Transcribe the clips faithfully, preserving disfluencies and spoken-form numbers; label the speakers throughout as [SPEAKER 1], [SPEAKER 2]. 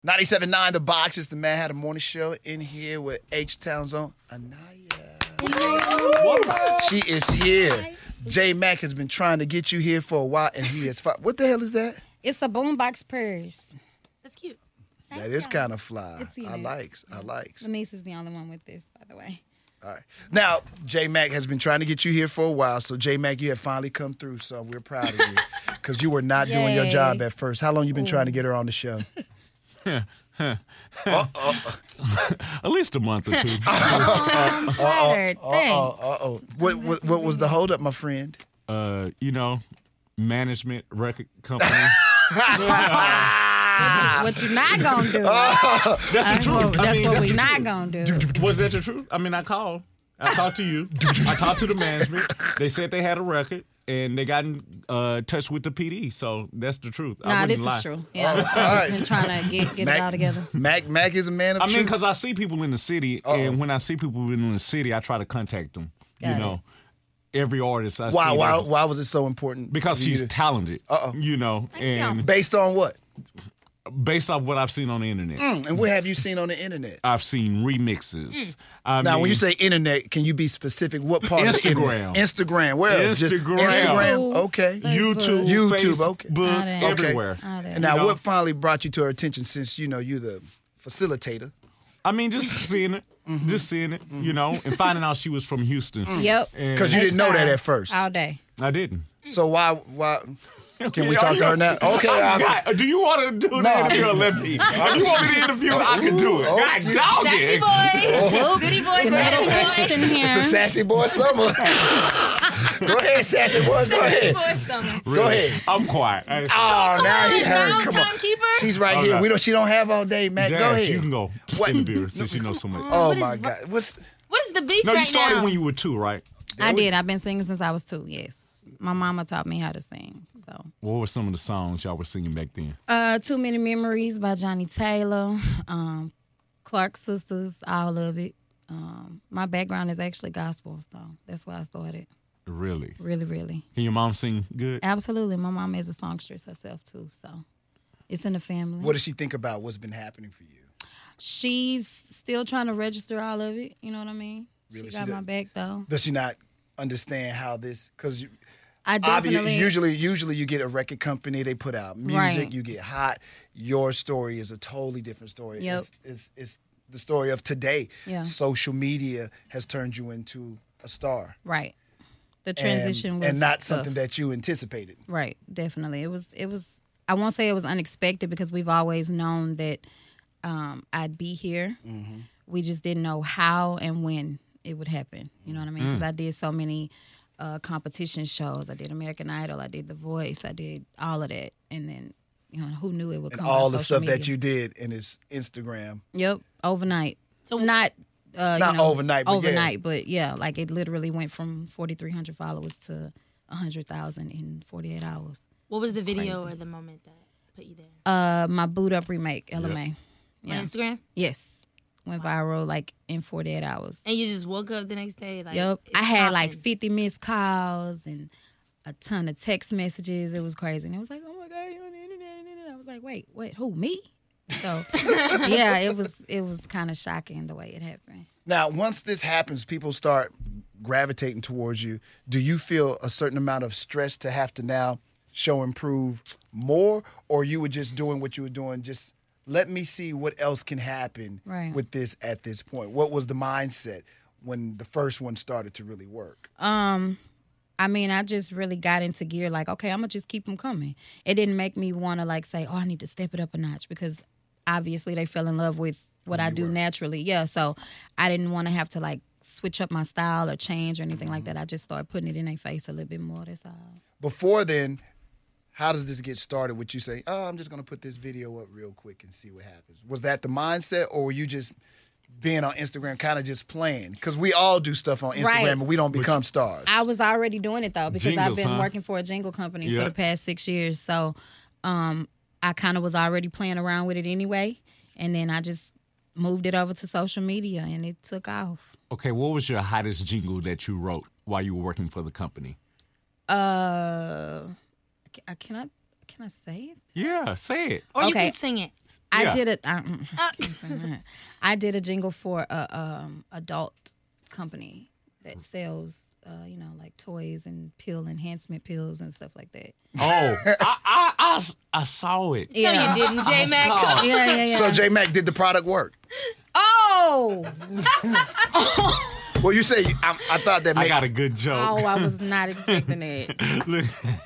[SPEAKER 1] ninety-seven point nine The Box. It's the Mad Hatter Morning Show in here with H-Town's own Anaya. She is here. J Mac has been trying to get you here for a while, and he has. Fi- what the hell is that?
[SPEAKER 2] It's a boombox purse.
[SPEAKER 3] That's cute.
[SPEAKER 1] That is kind of fly.
[SPEAKER 2] It's
[SPEAKER 1] I
[SPEAKER 2] unique.
[SPEAKER 1] likes. I likes.
[SPEAKER 2] Lamice is the only one with this, by the way.
[SPEAKER 1] All right. Now, J Mac has been trying to get you here for a while. So, J Mac, you have finally come through. So, we're proud of you because you were not doing your
[SPEAKER 2] Yay.
[SPEAKER 1] job at first. How long you been trying to get her on the show?
[SPEAKER 4] At least a month or two.
[SPEAKER 2] I'm flattered. Thanks.
[SPEAKER 1] Uh oh. What, what what was the holdup, my friend?
[SPEAKER 4] uh, you know, management record company.
[SPEAKER 2] What, you, what you not gonna do?
[SPEAKER 4] That's the
[SPEAKER 2] That's
[SPEAKER 4] truth.
[SPEAKER 2] what,
[SPEAKER 4] I
[SPEAKER 2] that's
[SPEAKER 4] mean,
[SPEAKER 2] what
[SPEAKER 4] that's
[SPEAKER 2] we
[SPEAKER 4] the
[SPEAKER 2] not
[SPEAKER 4] truth.
[SPEAKER 2] gonna do.
[SPEAKER 4] Was that the truth? I mean, I called. I talked to you. I talked to the management. They said they had a record, and they got in uh, touch with the P D. So that's the truth. I
[SPEAKER 2] Nah,
[SPEAKER 4] wouldn't
[SPEAKER 2] this
[SPEAKER 4] lie.
[SPEAKER 2] is true. Yeah,
[SPEAKER 1] Oh,
[SPEAKER 2] I've just
[SPEAKER 1] all right.
[SPEAKER 2] been trying to get get
[SPEAKER 1] Mac,
[SPEAKER 2] it all together.
[SPEAKER 1] Mac Mac is a man of
[SPEAKER 4] I mean,
[SPEAKER 1] truth.
[SPEAKER 4] because I see people in the city,
[SPEAKER 1] Uh-oh.
[SPEAKER 4] and when I see people in the city, I try to contact them.
[SPEAKER 2] Got
[SPEAKER 4] you
[SPEAKER 2] it.
[SPEAKER 4] know, every artist I
[SPEAKER 1] Why
[SPEAKER 4] see.
[SPEAKER 1] why
[SPEAKER 4] they-
[SPEAKER 1] why was it so important?
[SPEAKER 4] Because
[SPEAKER 1] for you
[SPEAKER 4] she's
[SPEAKER 1] to-
[SPEAKER 4] talented.
[SPEAKER 1] Uh-oh.
[SPEAKER 4] You know, and
[SPEAKER 1] based on what?
[SPEAKER 4] based off what I've seen on the internet.
[SPEAKER 1] Mm, and what have you seen on the internet?
[SPEAKER 4] I've seen remixes. I
[SPEAKER 1] Now,
[SPEAKER 4] mean,
[SPEAKER 1] when you say internet, can you be specific? What part of the
[SPEAKER 4] Instagram.
[SPEAKER 1] internet? Instagram. Where else? Just
[SPEAKER 4] Instagram.
[SPEAKER 1] Instagram.
[SPEAKER 2] YouTube.
[SPEAKER 1] Okay.
[SPEAKER 4] YouTube,
[SPEAKER 1] YouTube,
[SPEAKER 4] Facebook,
[SPEAKER 1] okay.
[SPEAKER 2] All that.
[SPEAKER 4] everywhere.
[SPEAKER 2] All that.
[SPEAKER 1] And now,
[SPEAKER 4] You know?
[SPEAKER 1] what finally brought you to her attention since, you know, you're the facilitator?
[SPEAKER 4] I mean, just seeing it, just seeing it, you know, and finding out she was from Houston.
[SPEAKER 2] Yep.
[SPEAKER 4] And
[SPEAKER 1] Because you didn't know that at first.
[SPEAKER 2] All day.
[SPEAKER 4] I didn't.
[SPEAKER 1] So why, why, can we
[SPEAKER 4] Yeah,
[SPEAKER 1] talk
[SPEAKER 4] you-
[SPEAKER 1] to her now? Okay.
[SPEAKER 4] I
[SPEAKER 1] I-
[SPEAKER 4] got- do you want to do
[SPEAKER 1] No,
[SPEAKER 4] the
[SPEAKER 1] I
[SPEAKER 4] interview or
[SPEAKER 1] mean-
[SPEAKER 4] let me? If you want me to interview, I can do it.
[SPEAKER 1] Ooh,
[SPEAKER 4] God
[SPEAKER 1] okay.
[SPEAKER 4] dog
[SPEAKER 3] Sassy
[SPEAKER 4] it.
[SPEAKER 3] boy.
[SPEAKER 2] Whoop.
[SPEAKER 3] City boy.
[SPEAKER 2] Get a little
[SPEAKER 3] Sassy
[SPEAKER 2] text in
[SPEAKER 1] It's a
[SPEAKER 2] here.
[SPEAKER 1] sassy boy summer. Go ahead, sassy boy. Go ahead.
[SPEAKER 3] boy summer.
[SPEAKER 1] Go ahead.
[SPEAKER 4] I'm quiet. I-
[SPEAKER 1] Oh, now he heard.
[SPEAKER 3] Now
[SPEAKER 1] Come on.
[SPEAKER 3] timekeeper.
[SPEAKER 1] She's right
[SPEAKER 4] Oh,
[SPEAKER 1] here.
[SPEAKER 4] no.
[SPEAKER 1] We don't. She don't have all day, Mac.
[SPEAKER 4] Jazz,
[SPEAKER 1] Go ahead.
[SPEAKER 4] you can go
[SPEAKER 1] What?
[SPEAKER 4] interview her since you know so much.
[SPEAKER 1] Oh
[SPEAKER 3] What is
[SPEAKER 1] my
[SPEAKER 3] ri-
[SPEAKER 1] God. What's?
[SPEAKER 3] What is the beef
[SPEAKER 4] No, you
[SPEAKER 3] right
[SPEAKER 4] started
[SPEAKER 3] now?
[SPEAKER 4] when you were two, right?
[SPEAKER 2] I did. I've been singing since I was two. Yes. My mama taught me how to sing. So,
[SPEAKER 4] What were some of the songs y'all were singing back then?
[SPEAKER 2] uh, Too Many Memories by Johnny Taylor, um, Clark Sisters, all of it. Um, my background is actually gospel, so that's why I started.
[SPEAKER 4] Really?
[SPEAKER 2] Really, really.
[SPEAKER 4] Can your mom sing good?
[SPEAKER 2] Absolutely. My mom is a songstress herself too, so it's in the family.
[SPEAKER 1] What does she think about what's been happening for you?
[SPEAKER 2] She's still trying to register all of it. You know what I mean?
[SPEAKER 1] Really?
[SPEAKER 2] She got
[SPEAKER 1] She
[SPEAKER 2] my
[SPEAKER 1] does-
[SPEAKER 2] back though.
[SPEAKER 1] Does she not understand how this? Because
[SPEAKER 2] I definitely.
[SPEAKER 1] usually, usually you get a record company, they put out music,
[SPEAKER 2] Right.
[SPEAKER 1] you get hot. Your story is a totally different story.
[SPEAKER 2] Yep.
[SPEAKER 1] It's, it's, it's the story of today.
[SPEAKER 2] Yeah.
[SPEAKER 1] Social media has turned you into a star.
[SPEAKER 2] Right. The
[SPEAKER 1] And-
[SPEAKER 2] transition was
[SPEAKER 1] and not
[SPEAKER 2] tough.
[SPEAKER 1] something that you anticipated.
[SPEAKER 2] Right, definitely. It was it was I won't say it was unexpected because we've always known that um, I'd be here.
[SPEAKER 1] Mm-hmm.
[SPEAKER 2] We just didn't know how and when it would happen. You know what I mean? Because I did so many uh, competition shows. I did American Idol, I did The Voice, I did all of that. And then, you know, who knew it would
[SPEAKER 1] And
[SPEAKER 2] come
[SPEAKER 1] all
[SPEAKER 2] on
[SPEAKER 1] the
[SPEAKER 2] social
[SPEAKER 1] stuff that
[SPEAKER 2] media.
[SPEAKER 1] you did in his Instagram.
[SPEAKER 2] Yep, overnight.
[SPEAKER 3] So-
[SPEAKER 2] not uh,
[SPEAKER 1] Not
[SPEAKER 2] you know,
[SPEAKER 1] overnight, but yeah.
[SPEAKER 2] overnight, but yeah, like it literally went from forty-three hundred followers to one hundred thousand in forty-eight hours.
[SPEAKER 3] What was the video
[SPEAKER 2] crazy.
[SPEAKER 3] or the moment that put you there?
[SPEAKER 2] Uh, my boot up remake, L M A. Yeah.
[SPEAKER 3] On Instagram?
[SPEAKER 2] Yes, went viral like in forty-eight hours.
[SPEAKER 3] And you just woke up the next day? Like,
[SPEAKER 2] Yep,
[SPEAKER 3] it's
[SPEAKER 2] I had like
[SPEAKER 3] popping.
[SPEAKER 2] fifty missed calls and a ton of text messages. It was crazy, and it was like, oh my god, you're on the internet. And I was like, wait, wait, who, me? So yeah, it was it was kind of shocking the way it happened.
[SPEAKER 1] Now, once this happens, people start gravitating towards you. Do you feel a certain amount of stress to have to now show and prove more, or you were just doing what you were doing, just let me see what else can happen
[SPEAKER 2] Right.
[SPEAKER 1] with this at this point? What was the mindset when the first one started to really work?
[SPEAKER 2] Um, I mean, I just really got into gear. Like, okay, I'm gonna just keep them coming. It didn't make me want to like say, oh, I need to step it up a notch because obviously they fell in love with what I do naturally. Yeah, so I didn't want to have to like switch up my style or change or anything like that. I just started putting it in their face a little bit more. That's all.
[SPEAKER 1] Before then, how does this get started with you saying, oh, I'm just going to put this video up real quick and see what happens? Was that the mindset, or were you just being on Instagram kind of just playing? Because we all do stuff on Instagram
[SPEAKER 2] Right.
[SPEAKER 1] and we don't become stars.
[SPEAKER 2] I was already doing it though because I've
[SPEAKER 4] Jingles,
[SPEAKER 2] been
[SPEAKER 4] huh?
[SPEAKER 2] working for a jingle company
[SPEAKER 4] Yeah.
[SPEAKER 2] for the past six years. So um, I kind of was already playing around with it anyway, and then I just moved it over to social media and it took off.
[SPEAKER 4] Okay, what was your hottest jingle that you wrote while you were working for the company?
[SPEAKER 2] Uh, I ca- I cannot Can I say it?
[SPEAKER 4] Yeah, say it.
[SPEAKER 3] Or you
[SPEAKER 2] Okay.
[SPEAKER 3] can sing it.
[SPEAKER 2] I
[SPEAKER 4] Yeah.
[SPEAKER 2] did a. I, mm, can't say that. I did a jingle for a um, adult company that sells, uh, you know, like toys and pill enhancement pills and stuff like that.
[SPEAKER 4] Oh, I, I, I, I saw it.
[SPEAKER 3] No, you didn't, J Mac.
[SPEAKER 4] saw
[SPEAKER 3] Come on.
[SPEAKER 4] it.
[SPEAKER 2] Yeah, yeah, yeah.
[SPEAKER 1] So J Mac, did the product work?
[SPEAKER 2] oh,
[SPEAKER 1] Well, you say I, I thought that.
[SPEAKER 4] I
[SPEAKER 1] Made,
[SPEAKER 4] got a good joke.
[SPEAKER 2] oh, I was not expecting it.
[SPEAKER 4] Look.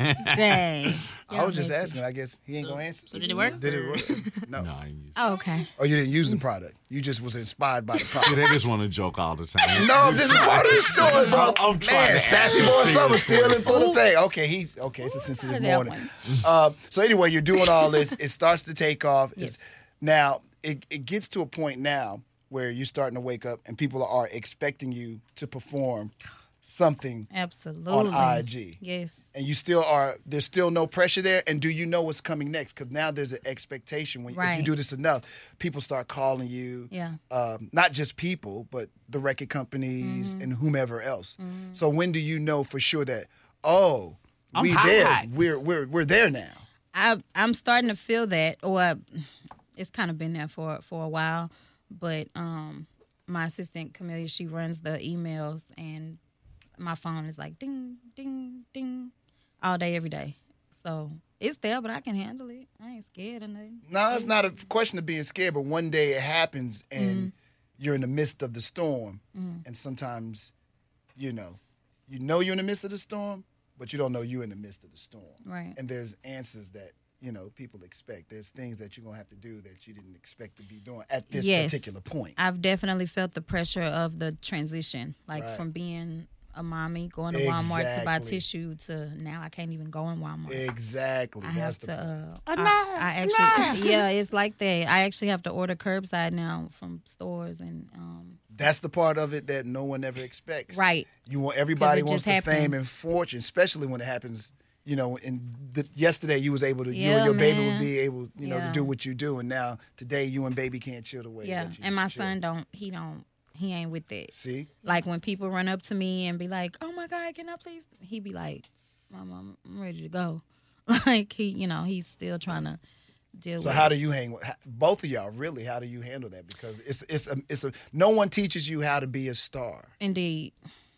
[SPEAKER 2] Dang.
[SPEAKER 1] I was just asking. I guess he ain't gonna answer.
[SPEAKER 3] So did it work?
[SPEAKER 1] Did it work? No.
[SPEAKER 4] No, I ain't use it.
[SPEAKER 2] Oh, okay.
[SPEAKER 1] Or you didn't use the product. You just was inspired by the
[SPEAKER 4] See,
[SPEAKER 1] product.
[SPEAKER 4] they just want to joke all the time.
[SPEAKER 1] No, this is part of the story, bro.
[SPEAKER 4] I'm- I'm trying
[SPEAKER 1] Man,
[SPEAKER 4] to
[SPEAKER 1] sassy
[SPEAKER 4] act
[SPEAKER 1] boy
[SPEAKER 4] serious
[SPEAKER 1] summer
[SPEAKER 4] for
[SPEAKER 1] still
[SPEAKER 4] you.
[SPEAKER 1] in full of thing. Okay, he's okay. It's a sensitive
[SPEAKER 2] that
[SPEAKER 1] morning.
[SPEAKER 2] one.
[SPEAKER 1] Uh, so anyway, you're doing all this. It starts to take off. It's- Now it it gets to a point now where you're starting to wake up and people are expecting you to perform something
[SPEAKER 2] Absolutely.
[SPEAKER 1] on I G.
[SPEAKER 2] Yes.
[SPEAKER 1] And you still are, there's still no pressure there. And do you know what's coming next? Because now there's an expectation. When if you
[SPEAKER 2] Right.
[SPEAKER 1] do this enough, people start calling you.
[SPEAKER 2] Yeah.
[SPEAKER 1] Um, not just people, but the record companies
[SPEAKER 2] Mm-hmm.
[SPEAKER 1] and whomever else. So when do you know for sure that, oh,
[SPEAKER 4] I'm
[SPEAKER 1] we
[SPEAKER 4] hot,
[SPEAKER 1] there.
[SPEAKER 4] hot.
[SPEAKER 1] We're, we're, we're there now.
[SPEAKER 2] I I'm starting to feel that, or it's kind of been there for for a while. But um, my assistant Camelia, she runs the emails, and my phone is like ding ding ding all day every day. So it's there, but I can handle it. I ain't scared of nothing.
[SPEAKER 1] No, it's not a question of being scared, but one day it happens and
[SPEAKER 2] Mm-hmm.
[SPEAKER 1] you're in the midst of the storm. And sometimes, you know, you know you're in the midst of the storm, but you don't know you're in the midst of the storm.
[SPEAKER 2] Right.
[SPEAKER 1] And there's answers that, you know, people expect. There's things that you're going to have to do that you didn't expect to be doing at this
[SPEAKER 2] Yes.
[SPEAKER 1] particular point.
[SPEAKER 2] I've definitely felt the pressure of the transition, like
[SPEAKER 1] Right.
[SPEAKER 2] from being a mommy, going to Walmart to buy
[SPEAKER 1] Exactly.
[SPEAKER 2] tissue, to now I can't even go in Walmart.
[SPEAKER 1] Exactly.
[SPEAKER 2] I
[SPEAKER 1] That's
[SPEAKER 2] have
[SPEAKER 1] the
[SPEAKER 2] to.
[SPEAKER 1] point.
[SPEAKER 2] Uh, I, I actually, yeah, it's like that. I actually have to order curbside now from stores, and um,
[SPEAKER 1] That's the part of it that no one ever expects.
[SPEAKER 2] Right.
[SPEAKER 1] You want everybody
[SPEAKER 2] it
[SPEAKER 1] wants
[SPEAKER 2] just
[SPEAKER 1] the fame
[SPEAKER 2] happened.
[SPEAKER 1] and fortune, especially when it happens. You know, and the, yesterday you was able to, you
[SPEAKER 2] Yeah,
[SPEAKER 1] and your baby
[SPEAKER 2] man.
[SPEAKER 1] would be able, you know, to
[SPEAKER 2] Yeah.
[SPEAKER 1] do what you do, and now today you and baby can't chill the way.
[SPEAKER 2] yeah.
[SPEAKER 1] that you
[SPEAKER 2] And
[SPEAKER 1] used
[SPEAKER 2] my
[SPEAKER 1] to chill.
[SPEAKER 2] son don't. He don't. He ain't with that.
[SPEAKER 1] See,
[SPEAKER 2] Like when people run up to me and be like, "Oh my God, can I please?" He be like, "Mom, I'm ready to go." Like he, you know, he's still trying to deal
[SPEAKER 1] so
[SPEAKER 2] with.
[SPEAKER 1] how
[SPEAKER 2] it.
[SPEAKER 1] do you hang with how- both of y'all? Really, how do you handle that? Because it's it's a, it's a no one teaches you how to be a star.
[SPEAKER 2] Indeed.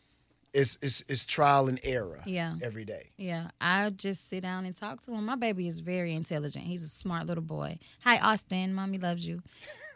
[SPEAKER 1] It's it's it's trial and error.
[SPEAKER 2] Yeah.
[SPEAKER 1] every day.
[SPEAKER 2] Yeah, I just sit down and talk to him. My baby is very intelligent. He's a smart little boy. Hi, Austin. Mommy loves you.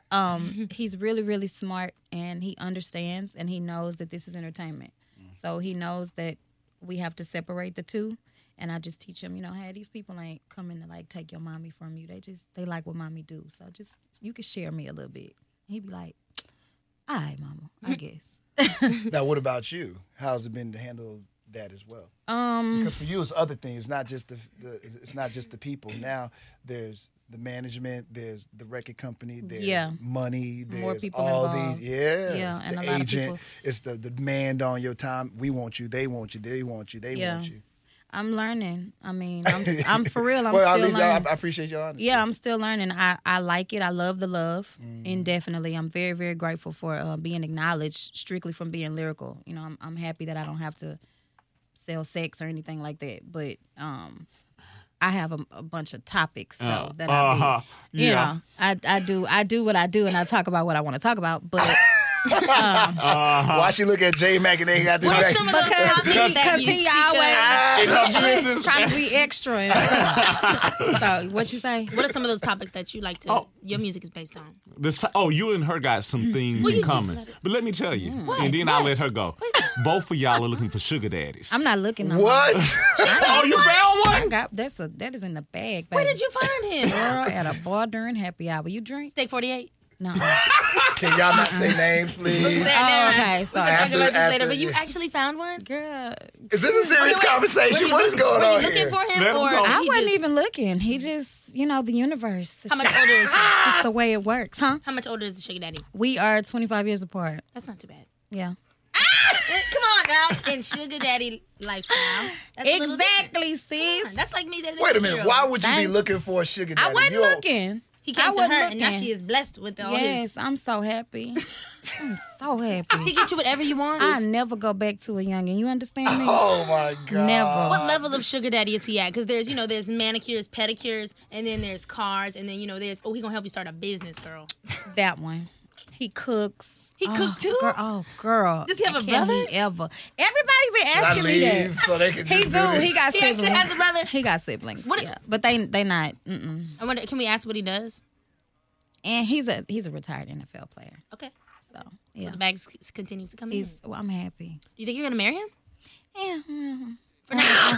[SPEAKER 2] Um, he's really, really smart, and he understands, and he knows that this is entertainment. So he knows that we have to separate the two. And I just teach him, you know, hey, these people ain't coming to like take your mommy from you. They just they like what mommy do. So just you can share me a little bit. He'd be like, all right, mama, I guess.
[SPEAKER 1] Now, what about you? How's it been to handle that as well?
[SPEAKER 2] Um,
[SPEAKER 1] Because for you, it's other things. It's not just the, the it's not just the people. Now there's the management. There's the record company. There's
[SPEAKER 2] Yeah.
[SPEAKER 1] money. There's
[SPEAKER 2] More people
[SPEAKER 1] all
[SPEAKER 2] involved.
[SPEAKER 1] these. Yeah,
[SPEAKER 2] Yeah,
[SPEAKER 1] it's
[SPEAKER 2] and
[SPEAKER 1] the
[SPEAKER 2] a lot of
[SPEAKER 1] agent.
[SPEAKER 2] people-
[SPEAKER 1] It's the, the demand on your time. We want you. They want you. They want you. They
[SPEAKER 2] Yeah.
[SPEAKER 1] want you.
[SPEAKER 2] I'm learning. I mean, I'm, I'm for real. I'm
[SPEAKER 1] well, at
[SPEAKER 2] still
[SPEAKER 1] least y'all-
[SPEAKER 2] learning.
[SPEAKER 1] I appreciate your honesty.
[SPEAKER 2] Yeah, I'm still learning. I, I like it. I love the love.
[SPEAKER 1] Mm-hmm.
[SPEAKER 2] Indefinitely. I'm very, very grateful for uh, being acknowledged strictly from being lyrical. You know, I'm, I'm happy that I don't have to sell sex or anything like that. But um, I have a, a bunch of topics, though,
[SPEAKER 4] Uh,
[SPEAKER 2] that I be,
[SPEAKER 4] uh-huh.
[SPEAKER 2] you
[SPEAKER 4] Yeah.
[SPEAKER 2] know, I, I do I do what I do, and I talk about what I want to talk about. But
[SPEAKER 4] Uh-huh.
[SPEAKER 1] Why she look at J Mac and they got this
[SPEAKER 3] What are
[SPEAKER 1] back?
[SPEAKER 3] some of those
[SPEAKER 2] because
[SPEAKER 3] topics
[SPEAKER 2] he,
[SPEAKER 3] that
[SPEAKER 2] cause
[SPEAKER 3] you
[SPEAKER 2] he
[SPEAKER 3] speak
[SPEAKER 2] always
[SPEAKER 3] of?
[SPEAKER 2] trying to be extra and stuff. So, what you say?
[SPEAKER 3] What are some of those topics that you like to?
[SPEAKER 4] Oh.
[SPEAKER 3] Your music is based on.
[SPEAKER 4] This, oh, you and her got some things
[SPEAKER 3] Well,
[SPEAKER 4] in
[SPEAKER 3] you just
[SPEAKER 4] common.
[SPEAKER 3] let it-
[SPEAKER 4] But let me tell you,
[SPEAKER 3] What?
[SPEAKER 4] and then I'll let her go.
[SPEAKER 3] What?
[SPEAKER 4] Both of y'all are looking for sugar daddies.
[SPEAKER 2] I'm not looking. No
[SPEAKER 1] What?
[SPEAKER 4] Oh, you found
[SPEAKER 2] I
[SPEAKER 4] one?
[SPEAKER 2] got that's a that is in the bag. Baby.
[SPEAKER 3] Where did you find him?
[SPEAKER 2] Girl, at a bar during happy hour. You drink?
[SPEAKER 3] Steak forty-eight.
[SPEAKER 2] No.
[SPEAKER 1] Can y'all not say names, please?
[SPEAKER 2] Oh, okay. So
[SPEAKER 3] We'll talk
[SPEAKER 1] After-
[SPEAKER 3] about this
[SPEAKER 1] after-
[SPEAKER 3] later. But you
[SPEAKER 1] yeah.
[SPEAKER 3] actually found one.
[SPEAKER 2] girl,
[SPEAKER 1] Is this a serious
[SPEAKER 3] Wait, wait.
[SPEAKER 1] conversation?
[SPEAKER 3] Were you
[SPEAKER 1] What is
[SPEAKER 3] looking-
[SPEAKER 1] going
[SPEAKER 3] were you
[SPEAKER 1] on
[SPEAKER 3] looking
[SPEAKER 1] here?
[SPEAKER 3] for him,
[SPEAKER 4] Let him
[SPEAKER 3] or
[SPEAKER 4] go.
[SPEAKER 3] did
[SPEAKER 2] I
[SPEAKER 3] he
[SPEAKER 2] wasn't
[SPEAKER 3] just-
[SPEAKER 2] even looking. He just, you know, the universe. It's
[SPEAKER 3] How much
[SPEAKER 2] just,
[SPEAKER 3] older is he?
[SPEAKER 2] it's just the way it works, huh?
[SPEAKER 3] How much older is the sugar daddy?
[SPEAKER 2] We are twenty-five years apart.
[SPEAKER 3] That's not too bad.
[SPEAKER 2] Yeah.
[SPEAKER 3] Come on now, in sugar daddy lifestyle. That's a little
[SPEAKER 2] Exactly, sis.
[SPEAKER 3] different. That's like me. That
[SPEAKER 1] Wait a minute. Why would you be
[SPEAKER 2] Thanks.
[SPEAKER 1] looking for a sugar daddy?
[SPEAKER 2] I wasn't
[SPEAKER 1] You don't-
[SPEAKER 2] looking.
[SPEAKER 3] He
[SPEAKER 2] I
[SPEAKER 3] came to her,
[SPEAKER 2] wasn't
[SPEAKER 3] and now
[SPEAKER 2] looking.
[SPEAKER 3] she is blessed with all
[SPEAKER 2] Yes,
[SPEAKER 3] his.
[SPEAKER 2] I'm so happy. I'm so happy.
[SPEAKER 3] He get you whatever you want.
[SPEAKER 2] I never go back to a youngin'. You understand me?
[SPEAKER 1] Oh my God.
[SPEAKER 2] Never.
[SPEAKER 3] What level of sugar daddy is he at? Because there's, you know, there's manicures, pedicures, and then there's cars, and then, you know, there's, oh, he gonna help you start a business, girl.
[SPEAKER 2] That one. He cooks.
[SPEAKER 3] He
[SPEAKER 2] oh,
[SPEAKER 3] cook too?
[SPEAKER 2] Girl, oh, girl.
[SPEAKER 3] Does he have a
[SPEAKER 2] Can
[SPEAKER 3] brother?
[SPEAKER 2] he ever? Everybody been
[SPEAKER 1] Should I
[SPEAKER 2] asking me that.
[SPEAKER 1] leave so they can
[SPEAKER 2] He
[SPEAKER 1] just
[SPEAKER 2] do.
[SPEAKER 1] this?
[SPEAKER 2] He got
[SPEAKER 3] He
[SPEAKER 2] siblings.
[SPEAKER 3] actually has a brother?
[SPEAKER 2] He got siblings.
[SPEAKER 3] What-
[SPEAKER 2] yeah. But they they not. Mm-mm.
[SPEAKER 3] I wonder, can we ask what he does?
[SPEAKER 2] And he's a he's a retired N F L player.
[SPEAKER 3] Okay.
[SPEAKER 2] So
[SPEAKER 3] So
[SPEAKER 2] yeah,
[SPEAKER 3] the bag s- continues to come
[SPEAKER 2] he's.
[SPEAKER 3] in.
[SPEAKER 2] Well, I'm happy.
[SPEAKER 3] You think you're gonna marry him?
[SPEAKER 2] Yeah. mm.
[SPEAKER 3] For now.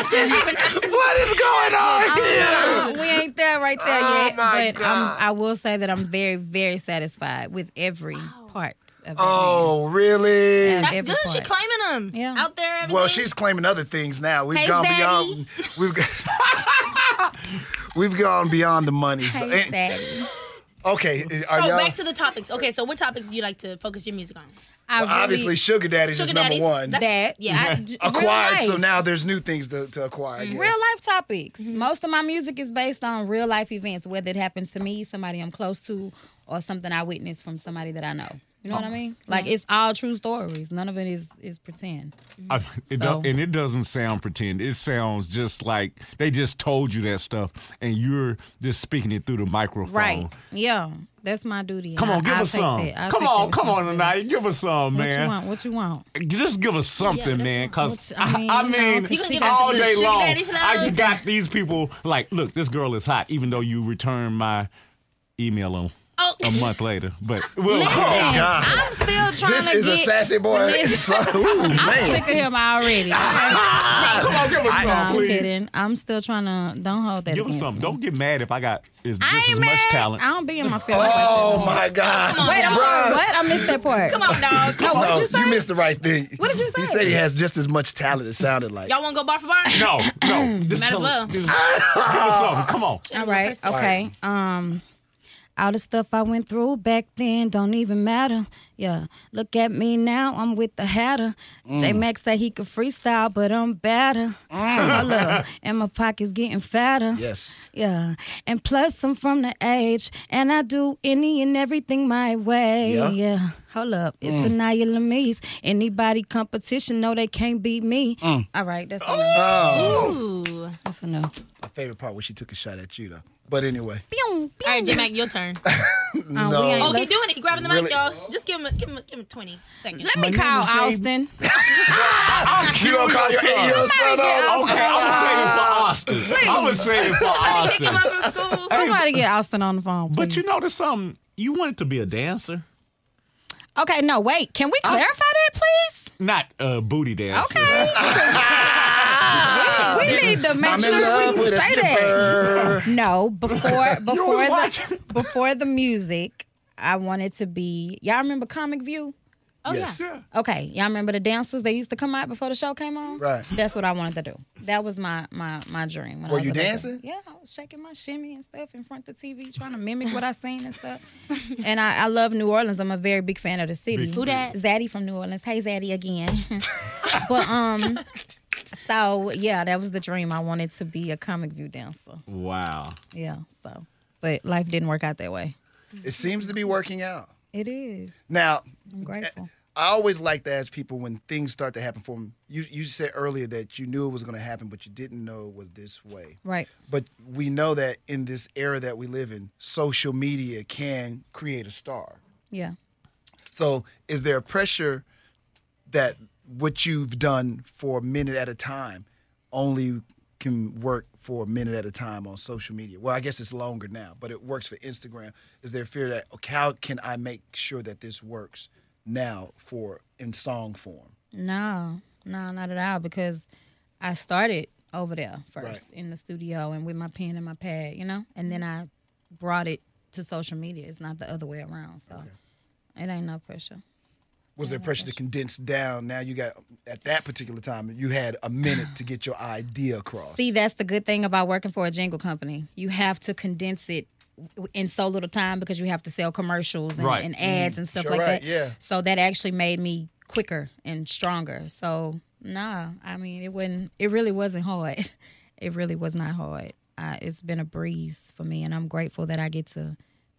[SPEAKER 1] What is going on here?
[SPEAKER 2] Uh, we ain't there right there
[SPEAKER 1] Oh,
[SPEAKER 2] yet.
[SPEAKER 1] my
[SPEAKER 2] but
[SPEAKER 1] God.
[SPEAKER 2] I'm, I will say that I'm very very satisfied with every part of it.
[SPEAKER 1] Oh, really?
[SPEAKER 2] Yeah.
[SPEAKER 3] That's
[SPEAKER 2] every
[SPEAKER 3] good. She
[SPEAKER 2] part.
[SPEAKER 3] claiming him.
[SPEAKER 2] Yeah.
[SPEAKER 3] Out there. Everything.
[SPEAKER 1] Well, she's claiming other things now. We've
[SPEAKER 2] Hey,
[SPEAKER 1] gone
[SPEAKER 2] Zaddy.
[SPEAKER 1] beyond. We've got, we've gone beyond the money. So-
[SPEAKER 2] Hey,
[SPEAKER 1] and-
[SPEAKER 2] Sadie.
[SPEAKER 1] okay, are
[SPEAKER 3] Oh,
[SPEAKER 1] y'all?
[SPEAKER 3] back to the topics. Okay, so what topics do you like to focus your music on?
[SPEAKER 2] I
[SPEAKER 1] well, obviously,
[SPEAKER 2] really,
[SPEAKER 1] sugar daddies
[SPEAKER 3] Sugar
[SPEAKER 1] is number
[SPEAKER 3] daddies.
[SPEAKER 1] one.
[SPEAKER 3] That's-
[SPEAKER 2] that.
[SPEAKER 3] Yeah.
[SPEAKER 2] I, j- real
[SPEAKER 1] Acquired, so
[SPEAKER 2] life.
[SPEAKER 1] now there's new things to, to acquire. I guess.
[SPEAKER 2] Real life topics. Most of my music is based on real life events, whether it happens to me, somebody I'm close to, or something I witnessed from somebody that I know. You know what I mean? Like it's all true stories. None of it is is pretend.
[SPEAKER 4] I, it
[SPEAKER 2] So-
[SPEAKER 4] do, and it doesn't sound pretend. It sounds just like they just told you that stuff, and you're just speaking it through the microphone.
[SPEAKER 2] Right? Yeah, that's my duty.
[SPEAKER 4] Come
[SPEAKER 2] and
[SPEAKER 4] on,
[SPEAKER 2] I-
[SPEAKER 4] give
[SPEAKER 2] I'll
[SPEAKER 4] us
[SPEAKER 2] take
[SPEAKER 4] some.
[SPEAKER 2] that. I'll
[SPEAKER 4] Come
[SPEAKER 2] take
[SPEAKER 4] on,
[SPEAKER 2] that
[SPEAKER 4] come on
[SPEAKER 2] responsibility.
[SPEAKER 4] tonight. Give us some,
[SPEAKER 2] What you
[SPEAKER 4] man.
[SPEAKER 2] want? What you want?
[SPEAKER 4] Just give us something,
[SPEAKER 3] Yeah,
[SPEAKER 4] man. Cause
[SPEAKER 2] Which,
[SPEAKER 4] I
[SPEAKER 2] I
[SPEAKER 4] mean,
[SPEAKER 2] mean,
[SPEAKER 4] I
[SPEAKER 2] you know,
[SPEAKER 4] mean
[SPEAKER 2] 'cause
[SPEAKER 3] You gonna
[SPEAKER 2] she
[SPEAKER 3] give us
[SPEAKER 4] all
[SPEAKER 3] some
[SPEAKER 4] day
[SPEAKER 3] sugar
[SPEAKER 4] long,
[SPEAKER 3] daddy love?
[SPEAKER 4] I got these people like, look, this girl is hot, even though you return my email them
[SPEAKER 3] Oh.
[SPEAKER 4] a month later. But we'll,
[SPEAKER 2] Listen,
[SPEAKER 1] God.
[SPEAKER 2] I'm still trying
[SPEAKER 1] This
[SPEAKER 2] to
[SPEAKER 1] is
[SPEAKER 2] get.
[SPEAKER 1] a sassy boy.
[SPEAKER 2] Listen,
[SPEAKER 1] So- ooh,
[SPEAKER 2] I'm
[SPEAKER 1] man.
[SPEAKER 2] sick of him already. Okay?
[SPEAKER 4] come on, give us
[SPEAKER 2] No,
[SPEAKER 4] some,
[SPEAKER 2] I'm
[SPEAKER 4] please.
[SPEAKER 2] kidding. I'm still trying to. Don't hold that
[SPEAKER 4] Give us
[SPEAKER 2] against
[SPEAKER 4] something.
[SPEAKER 2] me.
[SPEAKER 4] Don't get mad if I got is
[SPEAKER 2] I
[SPEAKER 4] just
[SPEAKER 2] ain't
[SPEAKER 4] as much
[SPEAKER 2] mad.
[SPEAKER 4] talent.
[SPEAKER 2] I don't be in my feelings.
[SPEAKER 1] Oh
[SPEAKER 2] like that.
[SPEAKER 1] my God!
[SPEAKER 3] on,
[SPEAKER 2] Wait, I'm
[SPEAKER 3] Bruh.
[SPEAKER 2] sorry. What? I missed that part.
[SPEAKER 3] Come on, dog.
[SPEAKER 2] No,
[SPEAKER 3] Come
[SPEAKER 2] what
[SPEAKER 1] No,
[SPEAKER 2] did you say?
[SPEAKER 1] missed the right thing.
[SPEAKER 2] What did you
[SPEAKER 1] He
[SPEAKER 2] say?
[SPEAKER 1] said he has just as much talent. It sounded like.
[SPEAKER 3] Y'all want to go bar for bar?
[SPEAKER 4] No, no. Just
[SPEAKER 3] Might as
[SPEAKER 4] tell
[SPEAKER 3] well.
[SPEAKER 4] Just, give us something. Come on.
[SPEAKER 2] All right. Okay. Um, all the stuff I went through back then don't even matter. Yeah. Look at me now. I'm with the Hatter. J Max say he could freestyle, but I'm better. Hold up. And my pocket's getting fatter.
[SPEAKER 1] Yes.
[SPEAKER 2] Yeah. And plus, I'm from the age, and I do any and everything my way.
[SPEAKER 1] Yeah.
[SPEAKER 2] Yeah. Hold up. It's Anaya Lamise. Anybody competition, no, they can't beat me. All right. That's enough.
[SPEAKER 1] Oh,
[SPEAKER 3] Ooh.
[SPEAKER 2] That's enough.
[SPEAKER 1] my favorite part was she took a shot at you though. But anyway,
[SPEAKER 2] Pew, pew.
[SPEAKER 3] All right, J Mac, your turn.
[SPEAKER 2] Uh,
[SPEAKER 1] no.
[SPEAKER 2] we ain't
[SPEAKER 3] Oh, he
[SPEAKER 2] let's-
[SPEAKER 3] doing it. He grabbing the
[SPEAKER 1] Really?
[SPEAKER 3] mic, y'all. Just give him, a, give him, a, give him twenty seconds.
[SPEAKER 2] Let me
[SPEAKER 4] My name
[SPEAKER 2] call
[SPEAKER 4] is Jay-
[SPEAKER 2] Austin.
[SPEAKER 1] You gonna call your eight-year-old son
[SPEAKER 2] Somebody get
[SPEAKER 1] on?
[SPEAKER 2] Austin.
[SPEAKER 4] Okay, I'm saying for Austin. I'm saying for
[SPEAKER 3] Pick him
[SPEAKER 4] Austin.
[SPEAKER 3] up from school.
[SPEAKER 2] Somebody get Austin on the phone, please.
[SPEAKER 4] But you know, there's something. You wanted to be a dancer,
[SPEAKER 2] Okay, no, wait. Can we clarify that, please?
[SPEAKER 4] not a booty dancer.
[SPEAKER 2] Okay. we, we need to make
[SPEAKER 1] I'm in
[SPEAKER 2] sure
[SPEAKER 1] love
[SPEAKER 2] we
[SPEAKER 1] with a
[SPEAKER 2] say that.
[SPEAKER 1] stripper.
[SPEAKER 2] No, before before the
[SPEAKER 4] watching.
[SPEAKER 2] before the music, I wanted to be. Y'all remember Comic View?
[SPEAKER 3] Oh,
[SPEAKER 1] Yes.
[SPEAKER 3] yeah.
[SPEAKER 2] Okay, y'all remember the dancers that used to come out before the show came on?
[SPEAKER 1] Right.
[SPEAKER 2] That's what I wanted to do. That was my my my dream. When
[SPEAKER 1] Were
[SPEAKER 2] I was
[SPEAKER 1] you
[SPEAKER 2] a little
[SPEAKER 1] dancing?
[SPEAKER 2] girl. Yeah, I was shaking my shimmy and stuff in front of the T V, trying to mimic what I seen and stuff. And I, I love New Orleans. I'm a very big fan of the city.
[SPEAKER 3] Who that?
[SPEAKER 2] Zaddy from New Orleans. Hey, Zaddy again. But um, so yeah, that was the dream. I wanted to be a Comic View dancer.
[SPEAKER 4] Wow.
[SPEAKER 2] Yeah. So, but life didn't work out that way.
[SPEAKER 1] It seems to be working out.
[SPEAKER 2] It is.
[SPEAKER 1] Now,
[SPEAKER 2] I'm grateful.
[SPEAKER 1] I always like to ask people when things start to happen for them. You you said earlier that you knew it was going to happen, but you didn't know it was this way.
[SPEAKER 2] Right.
[SPEAKER 1] But we know that in this era that we live in, social media can create a star.
[SPEAKER 2] Yeah.
[SPEAKER 1] So is there a pressure that what you've done for a minute at a time only can work for a minute at a time on social media? Well, I guess it's longer now, but it works for Instagram. Is there fear that, okay, how can I make sure that this works now for in song form?
[SPEAKER 2] No, no, not at all. Because I started over there first
[SPEAKER 1] Right.
[SPEAKER 2] in the studio and with my pen and my pad, you know, and then I brought it to social media. It's not the other way around. So it ain't no pressure.
[SPEAKER 1] Was there pressure to condense down? Now you got, at that particular time, you had a minute to get your idea across.
[SPEAKER 2] See, that's the good thing about working for a jingle company. You have to condense it in so little time because you have to sell commercials and,
[SPEAKER 4] Right.
[SPEAKER 2] and ads and stuff
[SPEAKER 1] Sure
[SPEAKER 2] like
[SPEAKER 1] right,
[SPEAKER 2] that.
[SPEAKER 1] yeah.
[SPEAKER 2] So that actually made me quicker and stronger. So nah, I mean it wasn't. It really wasn't hard. It really was not hard. Uh, it's been a breeze for me, and I'm grateful that I get to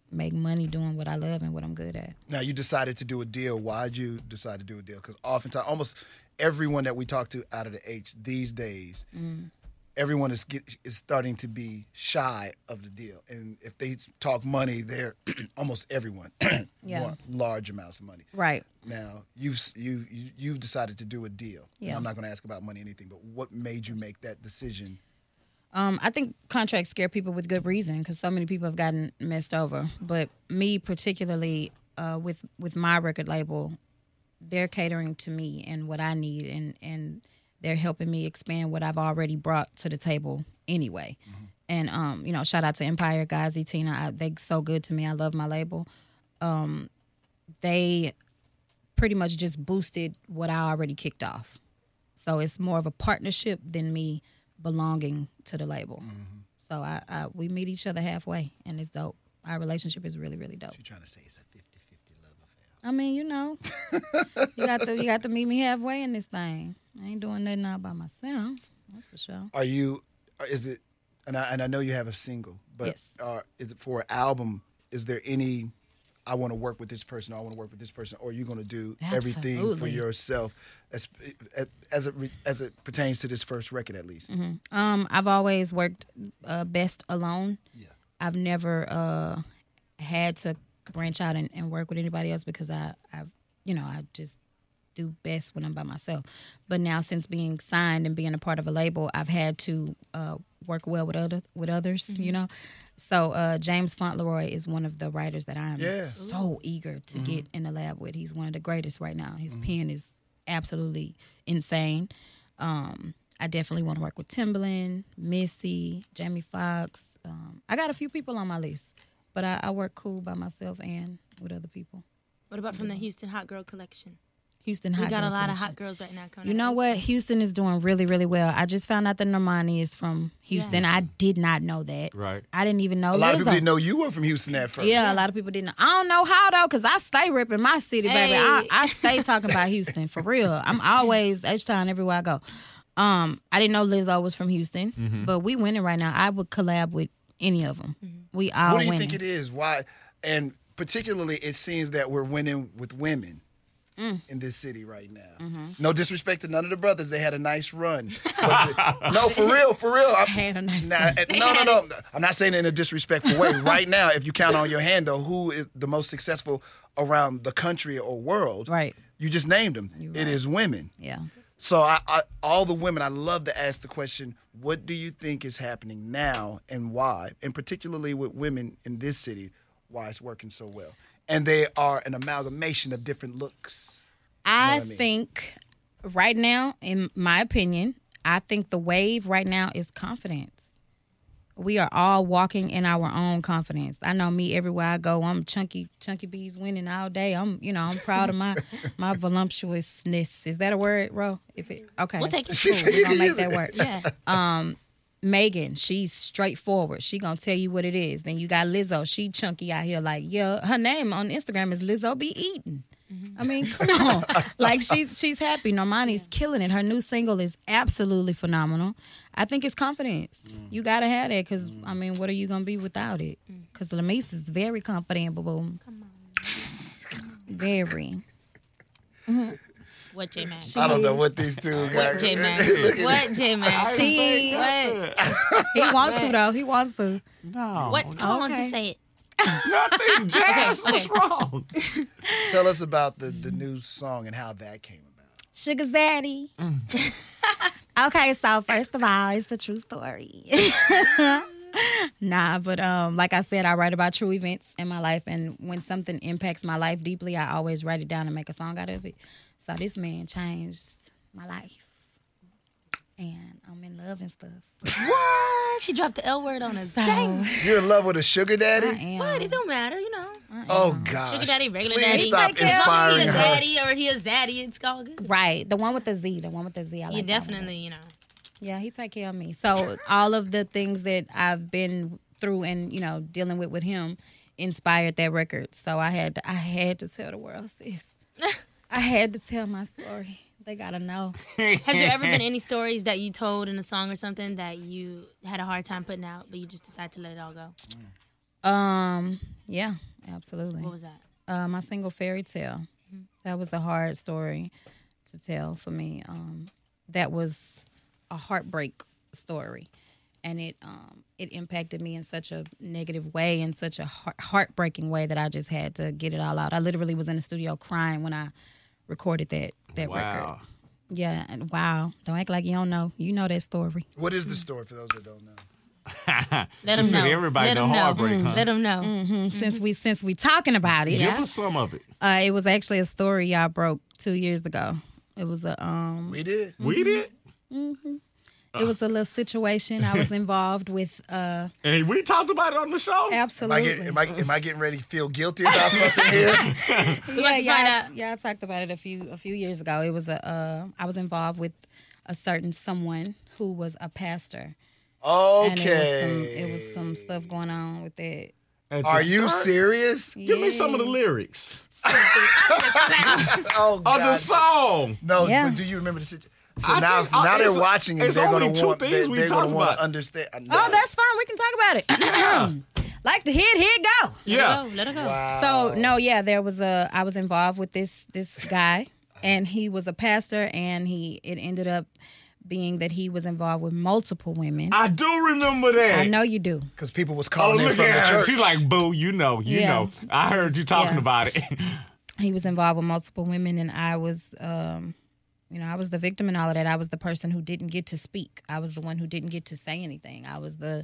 [SPEAKER 2] make money doing what I love and what I'm good at.
[SPEAKER 1] Now, you decided to do a deal. Why'd you decide to do a deal? Because oftentimes, almost everyone that we talk to out of the H these days,
[SPEAKER 2] Mm.
[SPEAKER 1] everyone is get, is starting to be shy of the deal. And if they talk money, they're almost everyone
[SPEAKER 2] Yeah.
[SPEAKER 1] want large amounts of money.
[SPEAKER 2] Right.
[SPEAKER 1] Now, you've you you- you've decided to do a deal. And
[SPEAKER 2] Yeah.
[SPEAKER 1] I'm not going to ask about money or anything, but what made you make that decision?
[SPEAKER 2] Um, I think contracts scare people with good reason because so many people have gotten messed over. But me particularly, uh, with with my record label, they're catering to me and what I need, and and they're helping me expand what I've already brought to the table anyway. Mm-hmm. And um, you know, shout out to Empire, Gazi, Tina. I, they so good to me. I love my label. Um, they pretty much just boosted what I already kicked off. So it's more of a partnership than me belonging to the label. Mm-hmm. So I, I we meet each other halfway, and it's dope. Our relationship is really, really dope.
[SPEAKER 1] You're trying to say it's a fifty-fifty love affair.
[SPEAKER 2] I mean, you know, you got to you got to meet me halfway in this thing. I ain't doing nothing all by myself. That's for sure.
[SPEAKER 1] Are you? Is it? And I and I know you have a single, but
[SPEAKER 2] Yes.
[SPEAKER 1] uh, is it for an album? Is there any? I want to work with this person. Or I want to work with this person. Or are you going to do everything for
[SPEAKER 2] Absolutely.
[SPEAKER 1] yourself, as as it as it pertains to this first record, at least?
[SPEAKER 2] Mm-hmm. Um, I've always worked uh, best alone.
[SPEAKER 1] Yeah.
[SPEAKER 2] I've never uh, had to branch out and, and work with anybody else because I, I, you know, I just do best when I'm by myself. But now, since being signed and being a part of a label, I've had to uh, work well with other with others.
[SPEAKER 3] Mm-hmm.
[SPEAKER 2] You know, so uh, James Fauntleroy is one of the writers that I'm
[SPEAKER 1] Yeah.
[SPEAKER 2] so eager to
[SPEAKER 1] Mm-hmm.
[SPEAKER 2] get in the lab with. He's one of the greatest right now. His pen is absolutely insane. Um, I definitely want to work with Timbaland, Missy, Jamie Foxx. Um, I got a few people on my list, but I, I work cool by myself and with other people.
[SPEAKER 3] What about from the Houston Hot Girl Collection?
[SPEAKER 2] Houston
[SPEAKER 3] We
[SPEAKER 2] Hot
[SPEAKER 3] got
[SPEAKER 2] Girl
[SPEAKER 3] a lot of
[SPEAKER 2] Collection.
[SPEAKER 3] hot girls right now coming.
[SPEAKER 2] You
[SPEAKER 3] out
[SPEAKER 2] know
[SPEAKER 3] of
[SPEAKER 2] what?
[SPEAKER 3] Houston.
[SPEAKER 2] Houston is doing really, really well. I just found out that Normani is from Houston.
[SPEAKER 3] Yeah.
[SPEAKER 2] I did not know that.
[SPEAKER 4] Right.
[SPEAKER 2] I didn't even know
[SPEAKER 1] A lot of
[SPEAKER 2] Lizzo.
[SPEAKER 1] people didn't know you were from Houston at first.
[SPEAKER 2] Yeah, a lot of people didn't. I don't know how though, cause I stay ripping my city, baby.
[SPEAKER 3] Hey.
[SPEAKER 2] I, I stay talking about Houston for real. I'm always H Town everywhere I go. Um, I didn't know Lizzo was from Houston,
[SPEAKER 4] Mm-hmm.
[SPEAKER 2] but we winning right now. I would collab with any of them. We all
[SPEAKER 1] What do you
[SPEAKER 2] winning.
[SPEAKER 1] think it is? Why? And particularly, it seems that we're winning with women
[SPEAKER 2] Mm.
[SPEAKER 1] in this city right now.
[SPEAKER 2] Mm-hmm.
[SPEAKER 1] No disrespect to none of the brothers; they had a nice run. But the- no, for real, for real. I'm,
[SPEAKER 2] Had a nice
[SPEAKER 1] nah,
[SPEAKER 2] run.
[SPEAKER 1] eh, no, no, no. I'm not saying it in a disrespectful way. Right now, if you count on your hand, though, who is the most successful around the country or world?
[SPEAKER 2] Right.
[SPEAKER 1] You just named them.
[SPEAKER 2] You're
[SPEAKER 1] It
[SPEAKER 2] right.
[SPEAKER 1] is women.
[SPEAKER 2] Yeah.
[SPEAKER 1] So I, I, all the women, I love to ask the question, what do you think is happening now and why? And particularly with women in this city, why it's working so well. And they are an amalgamation of different looks.
[SPEAKER 2] I,
[SPEAKER 1] what I mean?
[SPEAKER 2] think right now, in my opinion, I think the wave right now is confidence. We are all walking in our own confidence. I know me everywhere I go. I'm chunky, chunky bees winning all day. I'm, you know, I'm proud of my my voluptuousness. Is that a word, Ro? If it okay,
[SPEAKER 3] We'll take it.
[SPEAKER 1] She
[SPEAKER 2] Cool.
[SPEAKER 1] said
[SPEAKER 2] We
[SPEAKER 1] you
[SPEAKER 2] gonna
[SPEAKER 1] can
[SPEAKER 2] make
[SPEAKER 1] use
[SPEAKER 2] that
[SPEAKER 1] it.
[SPEAKER 2] work.
[SPEAKER 3] Yeah.
[SPEAKER 2] Megan, she's straightforward. She gonna tell you what it is. Then you got Lizzo. She chunky out here like, yeah, her name on Instagram is Lizzo Be Eating. I mean, come on. Like she's she's happy. Normani's killing it. Her new single is absolutely phenomenal. I think it's confidence. You gotta have that because I mean, what are you gonna be without it? Because Lamise is very confident, boo boo.
[SPEAKER 3] Come on.
[SPEAKER 2] Very.
[SPEAKER 3] What J Man?
[SPEAKER 1] I don't know what these two got.
[SPEAKER 3] What J Man? What J Man?
[SPEAKER 2] She
[SPEAKER 3] What?
[SPEAKER 2] he wants to though. He wants to.
[SPEAKER 4] No.
[SPEAKER 3] What? Come on,
[SPEAKER 2] Okay.
[SPEAKER 3] just say it.
[SPEAKER 4] Nothing, Jazz.
[SPEAKER 3] Okay,
[SPEAKER 4] What's
[SPEAKER 3] okay.
[SPEAKER 4] wrong?
[SPEAKER 1] Tell us about the, the new song and how that came about.
[SPEAKER 2] Sugar Zaddy. Okay, so first of all, it's the true story. Nah, but um, like I said, I write about true events in my life, and when something impacts my life deeply, I always write it down and make a song out of it. So this man changed my life, and I'm in love and stuff.
[SPEAKER 3] What? She dropped the L word on us.
[SPEAKER 2] So
[SPEAKER 3] Dang.
[SPEAKER 1] You're in love with a sugar
[SPEAKER 2] I
[SPEAKER 1] daddy?
[SPEAKER 2] am.
[SPEAKER 3] What? It don't matter, you know.
[SPEAKER 2] I am.
[SPEAKER 1] Oh, gosh.
[SPEAKER 3] Sugar daddy, regular
[SPEAKER 1] Please
[SPEAKER 3] daddy.
[SPEAKER 1] stop
[SPEAKER 2] Take care of
[SPEAKER 3] As long as he
[SPEAKER 1] inspiring
[SPEAKER 3] a
[SPEAKER 1] her.
[SPEAKER 3] daddy or he a zaddy, it's all good.
[SPEAKER 2] Right, the one with the Z, the one with the Z. I like
[SPEAKER 3] You
[SPEAKER 2] that one.
[SPEAKER 3] definitely, you know.
[SPEAKER 2] Yeah, he take care of me. So all of the things that I've been through and you know dealing with with him inspired that record. So I had to, I had to tell the world, sis. I had to tell my story. They gotta know.
[SPEAKER 3] Has there ever been any stories that you told in a song or something that you had a hard time putting out, but you just decided to let it all go?
[SPEAKER 2] Um, yeah, absolutely.
[SPEAKER 3] What was that?
[SPEAKER 2] Uh, my single fairy tale.
[SPEAKER 3] Mm-hmm.
[SPEAKER 2] That was a hard story to tell for me. Um, that was a heartbreak story, and it um, it impacted me in such a negative way, in such a heart- heartbreaking way that I just had to get it all out. I literally was in the studio crying when I recorded that that
[SPEAKER 4] Wow.
[SPEAKER 2] record. Yeah, and wow! Don't act like you don't know. You know that story.
[SPEAKER 1] What is the story for those that don't know?
[SPEAKER 3] Let
[SPEAKER 4] You
[SPEAKER 3] them
[SPEAKER 4] said
[SPEAKER 3] know.
[SPEAKER 4] everybody
[SPEAKER 3] Let
[SPEAKER 4] know
[SPEAKER 3] them know.
[SPEAKER 4] heartbreak, huh?
[SPEAKER 3] Let them know.
[SPEAKER 2] hmm Since we since we talking about it,
[SPEAKER 4] Give us some of it.
[SPEAKER 2] uh, it was actually a story y'all broke two years ago. It was a um,
[SPEAKER 1] We did.
[SPEAKER 4] We did.
[SPEAKER 2] it was a little situation I was involved with. Uh,
[SPEAKER 4] And we talked about it on the show.
[SPEAKER 1] Am I,
[SPEAKER 2] absolutely.
[SPEAKER 1] get, am, I, am I getting ready to feel guilty about something here?
[SPEAKER 2] yeah,
[SPEAKER 3] to find
[SPEAKER 2] yeah,
[SPEAKER 3] out.
[SPEAKER 2] yeah. I talked about it a few a few years ago. It was a uh, I was involved with a certain someone who was a pastor, and it was some
[SPEAKER 1] Okay.
[SPEAKER 2] it was some stuff going on with that.
[SPEAKER 4] At the
[SPEAKER 1] Are you
[SPEAKER 4] church?
[SPEAKER 1] serious?
[SPEAKER 4] Give me some of the lyrics
[SPEAKER 1] Oh,
[SPEAKER 4] of the
[SPEAKER 1] God.
[SPEAKER 4] song.
[SPEAKER 1] No,
[SPEAKER 2] Yeah.
[SPEAKER 1] but do you remember the situation? So
[SPEAKER 4] I
[SPEAKER 1] now,
[SPEAKER 4] think- uh,
[SPEAKER 1] now they're
[SPEAKER 4] it's-
[SPEAKER 1] watching and
[SPEAKER 4] it's
[SPEAKER 1] they're
[SPEAKER 4] only
[SPEAKER 1] going to
[SPEAKER 4] two
[SPEAKER 1] want
[SPEAKER 4] things
[SPEAKER 1] they,
[SPEAKER 4] we
[SPEAKER 1] they're
[SPEAKER 4] talked
[SPEAKER 1] going to want
[SPEAKER 4] about.
[SPEAKER 1] to understand.
[SPEAKER 2] Oh, that's fine. We can talk about it. Like to hit, here it go.
[SPEAKER 4] Yeah.
[SPEAKER 3] Let it go. Let it go.
[SPEAKER 1] wow.
[SPEAKER 2] So no, yeah, there was a. I was involved with this this guy, and he was a pastor, and he it ended up being that he was involved with multiple women.
[SPEAKER 4] I do remember that.
[SPEAKER 2] I know you do.
[SPEAKER 1] because people was
[SPEAKER 4] Oh,
[SPEAKER 1] calling in
[SPEAKER 4] look
[SPEAKER 1] from the
[SPEAKER 4] at her.
[SPEAKER 1] church.
[SPEAKER 4] She's like, boo, you know, you
[SPEAKER 2] Yeah.
[SPEAKER 4] know. I heard you talking
[SPEAKER 2] Yeah.
[SPEAKER 4] about it.
[SPEAKER 2] He was involved with multiple women, and I was, um, you know, I was the victim in all of that. I was the person who didn't get to speak. I was the one who didn't get to say anything. I was the,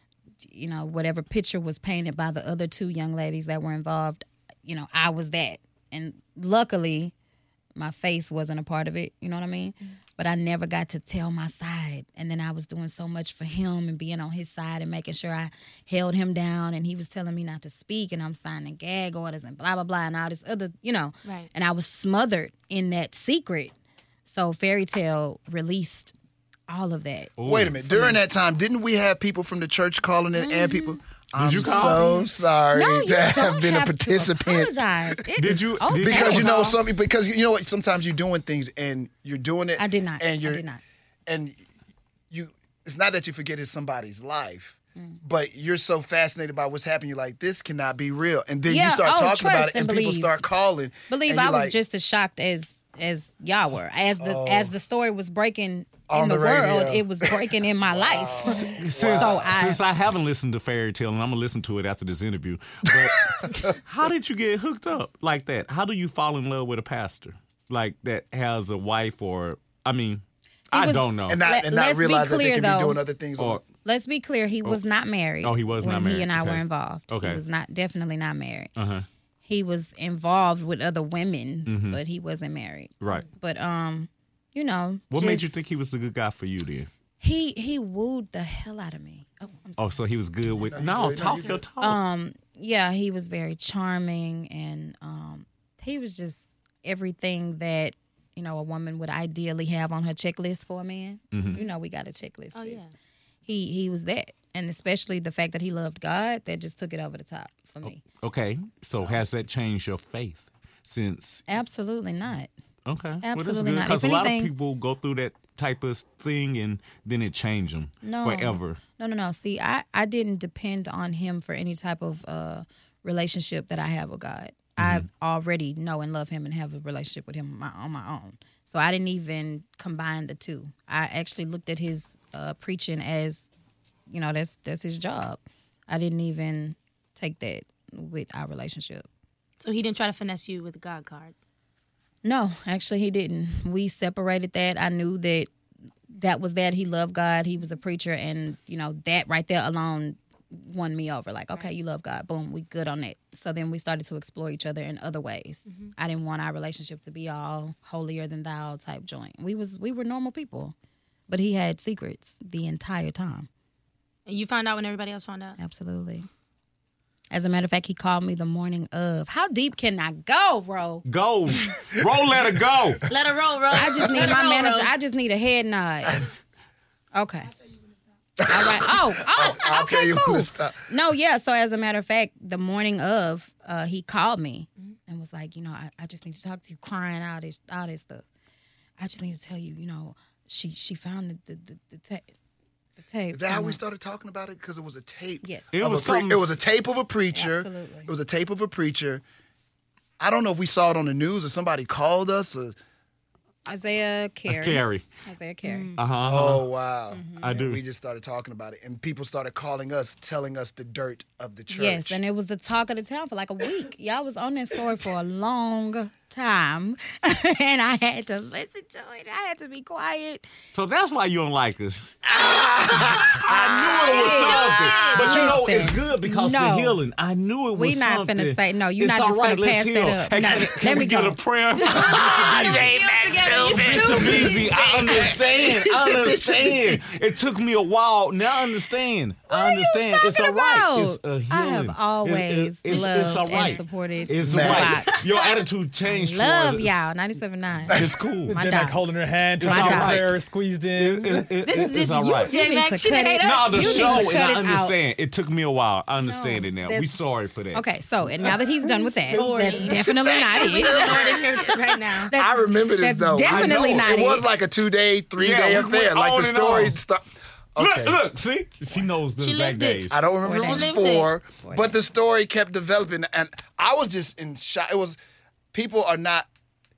[SPEAKER 2] you know, whatever picture was painted by the other two young ladies that were involved. You know, I was that, and luckily, my face wasn't a part of it. You know what I mean? But I never got to tell my side. And then I was doing so much for him and being on his side and making sure I held him down. And he was telling me not to speak, and I'm signing gag orders and blah, blah, blah, and all this other, you know.
[SPEAKER 3] Right.
[SPEAKER 2] And I was smothered in that secret. So Fairy Tale released all of that.
[SPEAKER 1] Wait a minute. During that time, didn't we have people from the church calling in and people? I'm
[SPEAKER 4] you call
[SPEAKER 1] so
[SPEAKER 4] them?
[SPEAKER 1] sorry
[SPEAKER 2] No, you
[SPEAKER 1] to have
[SPEAKER 2] don't
[SPEAKER 1] been
[SPEAKER 2] have
[SPEAKER 1] a participant.
[SPEAKER 2] To apologize. It
[SPEAKER 4] Did
[SPEAKER 2] is
[SPEAKER 4] you-
[SPEAKER 2] okay.
[SPEAKER 4] did
[SPEAKER 1] Because you know
[SPEAKER 2] Well,
[SPEAKER 1] something. Because you know what? Sometimes you're doing things and you're doing it.
[SPEAKER 2] I did not.
[SPEAKER 1] And
[SPEAKER 2] I
[SPEAKER 1] you're,
[SPEAKER 2] did not.
[SPEAKER 1] And you, it's not that you forget it's somebody's life,
[SPEAKER 2] Mm.
[SPEAKER 1] but you're so fascinated by what's happening. You're like, this cannot be real. And then
[SPEAKER 2] Yeah,
[SPEAKER 1] you start
[SPEAKER 2] oh,
[SPEAKER 1] talking
[SPEAKER 2] trust
[SPEAKER 1] about it, and,
[SPEAKER 2] and
[SPEAKER 1] people
[SPEAKER 2] believe.
[SPEAKER 1] start calling.
[SPEAKER 2] Believe
[SPEAKER 1] and
[SPEAKER 2] I
[SPEAKER 1] you're
[SPEAKER 2] was
[SPEAKER 1] like,
[SPEAKER 2] just as shocked as as y'all were. As the
[SPEAKER 1] Oh.
[SPEAKER 2] as the story was breaking
[SPEAKER 1] On
[SPEAKER 2] in the,
[SPEAKER 1] the
[SPEAKER 2] world,
[SPEAKER 1] radio.
[SPEAKER 2] it was breaking in my life.
[SPEAKER 4] Since,
[SPEAKER 2] So I-
[SPEAKER 4] since I haven't listened to Fairy Tale, and I'm going to listen to it after this interview, but how did you get hooked up like that? How do you fall in love with a pastor like that has a wife or, I mean, I
[SPEAKER 2] was-
[SPEAKER 4] don't know.
[SPEAKER 1] and not,
[SPEAKER 2] Let-
[SPEAKER 1] and not
[SPEAKER 2] let's be
[SPEAKER 1] realize that they
[SPEAKER 2] clear,
[SPEAKER 1] can
[SPEAKER 2] though.
[SPEAKER 1] be doing other things.
[SPEAKER 4] Or-
[SPEAKER 2] Let's be clear, he was not married.
[SPEAKER 4] Oh, he was
[SPEAKER 2] when
[SPEAKER 4] not married.
[SPEAKER 2] he and I
[SPEAKER 4] Okay.
[SPEAKER 2] were involved.
[SPEAKER 4] Okay.
[SPEAKER 2] He was not definitely not married.
[SPEAKER 4] uh-huh.
[SPEAKER 2] He was involved with other women,
[SPEAKER 4] Mhm.
[SPEAKER 2] but he wasn't married.
[SPEAKER 4] Right.
[SPEAKER 2] But um, you know,
[SPEAKER 4] What made you
[SPEAKER 2] just-
[SPEAKER 4] think he was the good guy for you then?
[SPEAKER 2] he he wooed the hell out of me? Oh, I'm sorry.
[SPEAKER 4] Oh, so he was good with.
[SPEAKER 1] No,
[SPEAKER 4] No,
[SPEAKER 1] you good. No,
[SPEAKER 4] talk
[SPEAKER 1] you
[SPEAKER 4] your
[SPEAKER 1] good.
[SPEAKER 4] talk.
[SPEAKER 2] Um, yeah, he was very charming, and um, he was just everything that you know a woman would ideally have on her checklist for a man.
[SPEAKER 4] Mhm.
[SPEAKER 2] You know, we got a checklist.
[SPEAKER 3] Oh
[SPEAKER 2] sis.
[SPEAKER 3] yeah.
[SPEAKER 2] He he was that, and especially the fact that he loved God, that just took it over the top for me.
[SPEAKER 4] Okay, so has that changed your faith since?
[SPEAKER 2] Absolutely not.
[SPEAKER 4] Okay,
[SPEAKER 2] Absolutely not.
[SPEAKER 4] Because
[SPEAKER 2] If
[SPEAKER 4] a lot of
[SPEAKER 2] anything-
[SPEAKER 4] people go through that type of thing and then it change them
[SPEAKER 2] No.
[SPEAKER 4] forever.
[SPEAKER 2] No, no, no. See, I, I didn't depend on him for any type of uh, relationship that I have with God. I already know and love him and have a relationship with him on my, on my own. So I didn't even combine the two. I actually looked at his uh, preaching as, you know, that's that's his job. I didn't even take that with our relationship.
[SPEAKER 3] So he didn't try to finesse you with the God card.
[SPEAKER 2] No, actually, he didn't. We separated that. I knew that that was that. He loved God. He was a preacher. And, you know, that right there alone won me over. Like, okay, you love God. Boom, we good on that. So then we started to explore each other in other ways. I didn't want our relationship to be all holier than thou type joint. We was we were normal people. But he had secrets the entire time.
[SPEAKER 3] And you found out when everybody else found out?
[SPEAKER 2] Absolutely. As a matter of fact, he called me the morning of. How deep can I go, bro?
[SPEAKER 4] Go, roll, let her go.
[SPEAKER 3] Let her roll, roll.
[SPEAKER 2] I just need
[SPEAKER 3] Let her
[SPEAKER 2] my
[SPEAKER 3] roll,
[SPEAKER 2] manager.
[SPEAKER 3] roll.
[SPEAKER 2] I just need a head nod. Okay. All right. Oh, oh,
[SPEAKER 1] I'll
[SPEAKER 2] okay,
[SPEAKER 1] tell you
[SPEAKER 2] cool.
[SPEAKER 1] when to stop.
[SPEAKER 2] No, yeah. So as a matter of fact, the morning of, uh, he called me and was like, you know, I, I just need to talk to you, crying all this, all this stuff. I just need to tell you, you know, she she found the the, the, the te-. The tape.
[SPEAKER 1] Is that how we
[SPEAKER 2] uh-huh.
[SPEAKER 1] started talking about it? Because it was a tape.
[SPEAKER 2] Yes.
[SPEAKER 4] It
[SPEAKER 1] of
[SPEAKER 4] was
[SPEAKER 1] a pre-
[SPEAKER 4] something-
[SPEAKER 1] It was a tape of a preacher.
[SPEAKER 2] Absolutely.
[SPEAKER 1] It was a tape of a preacher. I don't know if we saw it on the news or somebody called us. Or,
[SPEAKER 2] Isaiah Carey.
[SPEAKER 4] Carrie.
[SPEAKER 2] Isaiah Carey.
[SPEAKER 4] Uh huh.
[SPEAKER 1] oh wow!
[SPEAKER 4] I
[SPEAKER 1] And
[SPEAKER 4] do.
[SPEAKER 1] We just started talking about it, and people started calling us, telling us the dirt of the church.
[SPEAKER 2] Yes, and it was the talk of the town for like a week. Y'all was on that story for a long time, and I had to listen to it. I had to be quiet.
[SPEAKER 4] So that's why you don't like us. I knew it was something. But you know, it's
[SPEAKER 2] Listen,
[SPEAKER 4] good because
[SPEAKER 2] no.
[SPEAKER 4] the healing. I knew it was
[SPEAKER 2] We not
[SPEAKER 4] something.
[SPEAKER 2] finna say- no, you
[SPEAKER 4] It's
[SPEAKER 2] not
[SPEAKER 4] all
[SPEAKER 2] just
[SPEAKER 4] right,
[SPEAKER 2] finna
[SPEAKER 4] let's
[SPEAKER 2] pass
[SPEAKER 4] heal.
[SPEAKER 2] that up.
[SPEAKER 4] Hey,
[SPEAKER 2] No,
[SPEAKER 4] can,
[SPEAKER 2] let
[SPEAKER 4] can we
[SPEAKER 2] me
[SPEAKER 4] get
[SPEAKER 2] go.
[SPEAKER 4] a prayer?
[SPEAKER 3] Together, you
[SPEAKER 4] Bishop Easy, I understand. I understand. It took me a while. Now I understand. I
[SPEAKER 2] are you
[SPEAKER 4] understand. It's all
[SPEAKER 2] talking
[SPEAKER 4] right.
[SPEAKER 2] about?
[SPEAKER 4] It's a healing.
[SPEAKER 2] I have
[SPEAKER 4] It's-
[SPEAKER 2] always
[SPEAKER 4] it's,
[SPEAKER 2] loved
[SPEAKER 4] it's all right.
[SPEAKER 2] and supported
[SPEAKER 4] It's
[SPEAKER 2] the
[SPEAKER 4] all right.
[SPEAKER 2] Fox.
[SPEAKER 4] Your attitude changed.
[SPEAKER 2] Love
[SPEAKER 4] towards us.
[SPEAKER 2] y'all, ninety-seven point nine.
[SPEAKER 4] It's cool.
[SPEAKER 2] My
[SPEAKER 5] J
[SPEAKER 2] dogs.
[SPEAKER 5] Mac holding her hand,
[SPEAKER 4] It's
[SPEAKER 5] trying to get
[SPEAKER 4] all right.
[SPEAKER 5] prayer squeezed in.
[SPEAKER 4] It- it- it-
[SPEAKER 3] This is
[SPEAKER 4] it's
[SPEAKER 3] just
[SPEAKER 4] all
[SPEAKER 3] you,
[SPEAKER 4] right.
[SPEAKER 3] J
[SPEAKER 2] need
[SPEAKER 3] Mac.
[SPEAKER 2] to
[SPEAKER 3] She
[SPEAKER 2] cut
[SPEAKER 3] done
[SPEAKER 2] it
[SPEAKER 3] hate
[SPEAKER 2] out.
[SPEAKER 3] us.
[SPEAKER 4] No, the
[SPEAKER 2] You need
[SPEAKER 4] show,
[SPEAKER 2] to
[SPEAKER 4] and
[SPEAKER 2] cut
[SPEAKER 4] I
[SPEAKER 2] it out.
[SPEAKER 4] understand. It took me a while. I understand
[SPEAKER 2] No,
[SPEAKER 4] it now. We
[SPEAKER 2] that's-
[SPEAKER 4] sorry for that.
[SPEAKER 2] Okay, so and now that he's done with that,
[SPEAKER 3] Sorry.
[SPEAKER 2] that's definitely not
[SPEAKER 3] We need
[SPEAKER 2] it.
[SPEAKER 3] the Lord in here right now.
[SPEAKER 2] That's,
[SPEAKER 1] I remember this
[SPEAKER 2] that's
[SPEAKER 1] though.
[SPEAKER 2] definitely
[SPEAKER 4] I know.
[SPEAKER 2] not
[SPEAKER 1] it
[SPEAKER 2] it.
[SPEAKER 1] was like a two-day, three-day
[SPEAKER 4] Yeah, we
[SPEAKER 1] affair.
[SPEAKER 4] went
[SPEAKER 1] Like
[SPEAKER 4] on
[SPEAKER 1] the
[SPEAKER 4] and
[SPEAKER 1] story.
[SPEAKER 4] on.
[SPEAKER 1] St- okay.
[SPEAKER 4] Look, look, see? She knows the
[SPEAKER 3] She
[SPEAKER 4] exact
[SPEAKER 3] lived it.
[SPEAKER 4] days.
[SPEAKER 1] I don't remember if it
[SPEAKER 2] Four
[SPEAKER 1] was
[SPEAKER 3] days.
[SPEAKER 1] four,
[SPEAKER 2] Four
[SPEAKER 1] but the
[SPEAKER 2] days.
[SPEAKER 1] story kept developing, and I was just in shock. It was people are not.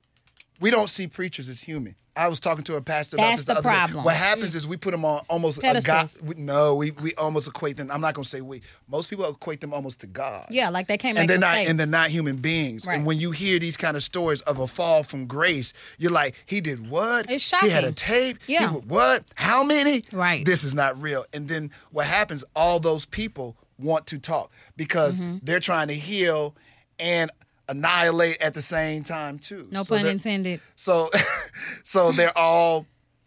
[SPEAKER 1] We don't see preachers as human. I was talking to a pastor about
[SPEAKER 2] That's
[SPEAKER 1] this the,
[SPEAKER 2] the
[SPEAKER 1] other day.
[SPEAKER 2] problem.
[SPEAKER 1] What happens is we put them on almost a God.
[SPEAKER 2] Pedestals.
[SPEAKER 1] we- No, we we almost equate them. I'm not going to say we. Most people equate them almost to God.
[SPEAKER 2] Yeah, like they can't make
[SPEAKER 1] And they're not,
[SPEAKER 2] mistakes.
[SPEAKER 1] and they're not human beings.
[SPEAKER 2] Right.
[SPEAKER 1] And when you hear these kind of stories of a fall from grace, you're like, he did what?
[SPEAKER 2] It's
[SPEAKER 1] He had a
[SPEAKER 2] shocking.
[SPEAKER 1] tape. He
[SPEAKER 2] Yeah.
[SPEAKER 1] would- what? How many?
[SPEAKER 2] Right.
[SPEAKER 1] This is not real. And then what happens? All those people want to talk because
[SPEAKER 2] Mm-hmm.
[SPEAKER 1] they're trying to heal and annihilate at the same time too.
[SPEAKER 2] No
[SPEAKER 1] So
[SPEAKER 2] pun
[SPEAKER 1] they're-
[SPEAKER 2] intended.
[SPEAKER 1] So, so they're all.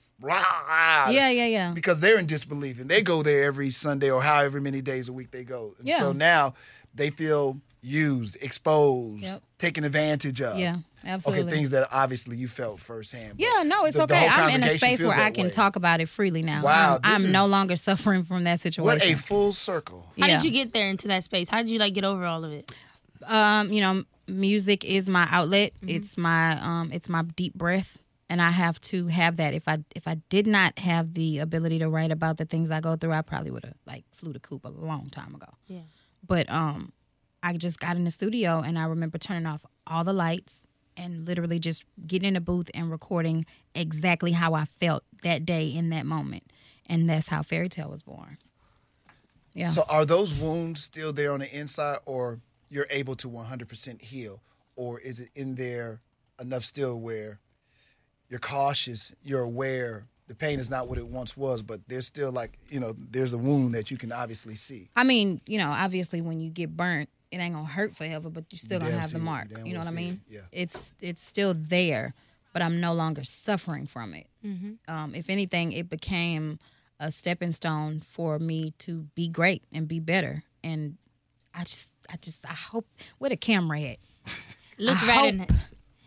[SPEAKER 1] Rah,
[SPEAKER 2] Yeah, yeah, yeah.
[SPEAKER 1] because they're in disbelief and they go there every Sunday or however many days a week they go. And
[SPEAKER 2] Yeah.
[SPEAKER 1] so now they feel used, exposed,
[SPEAKER 2] Yep.
[SPEAKER 1] taken advantage of.
[SPEAKER 2] Yeah, absolutely.
[SPEAKER 1] Okay, things that obviously you felt firsthand. But
[SPEAKER 2] Yeah, no, it's
[SPEAKER 1] the- the
[SPEAKER 2] okay.
[SPEAKER 1] whole
[SPEAKER 2] I'm in a
[SPEAKER 1] congregation
[SPEAKER 2] space
[SPEAKER 1] feels
[SPEAKER 2] where I
[SPEAKER 1] that
[SPEAKER 2] can
[SPEAKER 1] way.
[SPEAKER 2] talk about it freely now.
[SPEAKER 1] Wow,
[SPEAKER 2] I'm,
[SPEAKER 1] this
[SPEAKER 2] I'm no
[SPEAKER 1] is-
[SPEAKER 2] longer suffering from that situation.
[SPEAKER 1] What a full circle.
[SPEAKER 3] How
[SPEAKER 2] Yeah.
[SPEAKER 3] did you get there into that space? How did you like get over all of it?
[SPEAKER 2] um, you know, music is my outlet.
[SPEAKER 1] Mm-hmm.
[SPEAKER 2] It's my um it's my deep breath. And I have to have that. If I if I did not have the ability to write about the things I go through, I probably would have like flew the coop a long time ago.
[SPEAKER 3] Yeah.
[SPEAKER 2] But um I just got in the studio and I remember turning off all the lights and literally just getting in the booth and recording exactly how I felt that day in that moment. And that's how Fairy Tale was born. Yeah.
[SPEAKER 1] So are those wounds still there on the inside or you're able to one hundred percent heal? Or is it in there enough still where you're cautious, you're aware, the pain is not what it once was, but there's still like, you know, there's a wound that you can obviously see.
[SPEAKER 2] I mean, you know, obviously when you get burnt, it ain't gonna hurt forever, but you still
[SPEAKER 1] You
[SPEAKER 2] gonna
[SPEAKER 1] damn
[SPEAKER 2] have
[SPEAKER 1] see
[SPEAKER 2] the
[SPEAKER 1] it.
[SPEAKER 2] mark.
[SPEAKER 1] You damn
[SPEAKER 2] You know
[SPEAKER 1] well
[SPEAKER 2] what I
[SPEAKER 1] see
[SPEAKER 2] mean?
[SPEAKER 1] it. Yeah.
[SPEAKER 2] It's it's still there, but I'm no longer suffering from it.
[SPEAKER 3] Mm-hmm.
[SPEAKER 2] Um, if anything, it became a stepping stone for me to be great and be better. And I just, I just, I hope where the camera at.
[SPEAKER 3] Look
[SPEAKER 2] I
[SPEAKER 3] right
[SPEAKER 2] hope-
[SPEAKER 3] in it.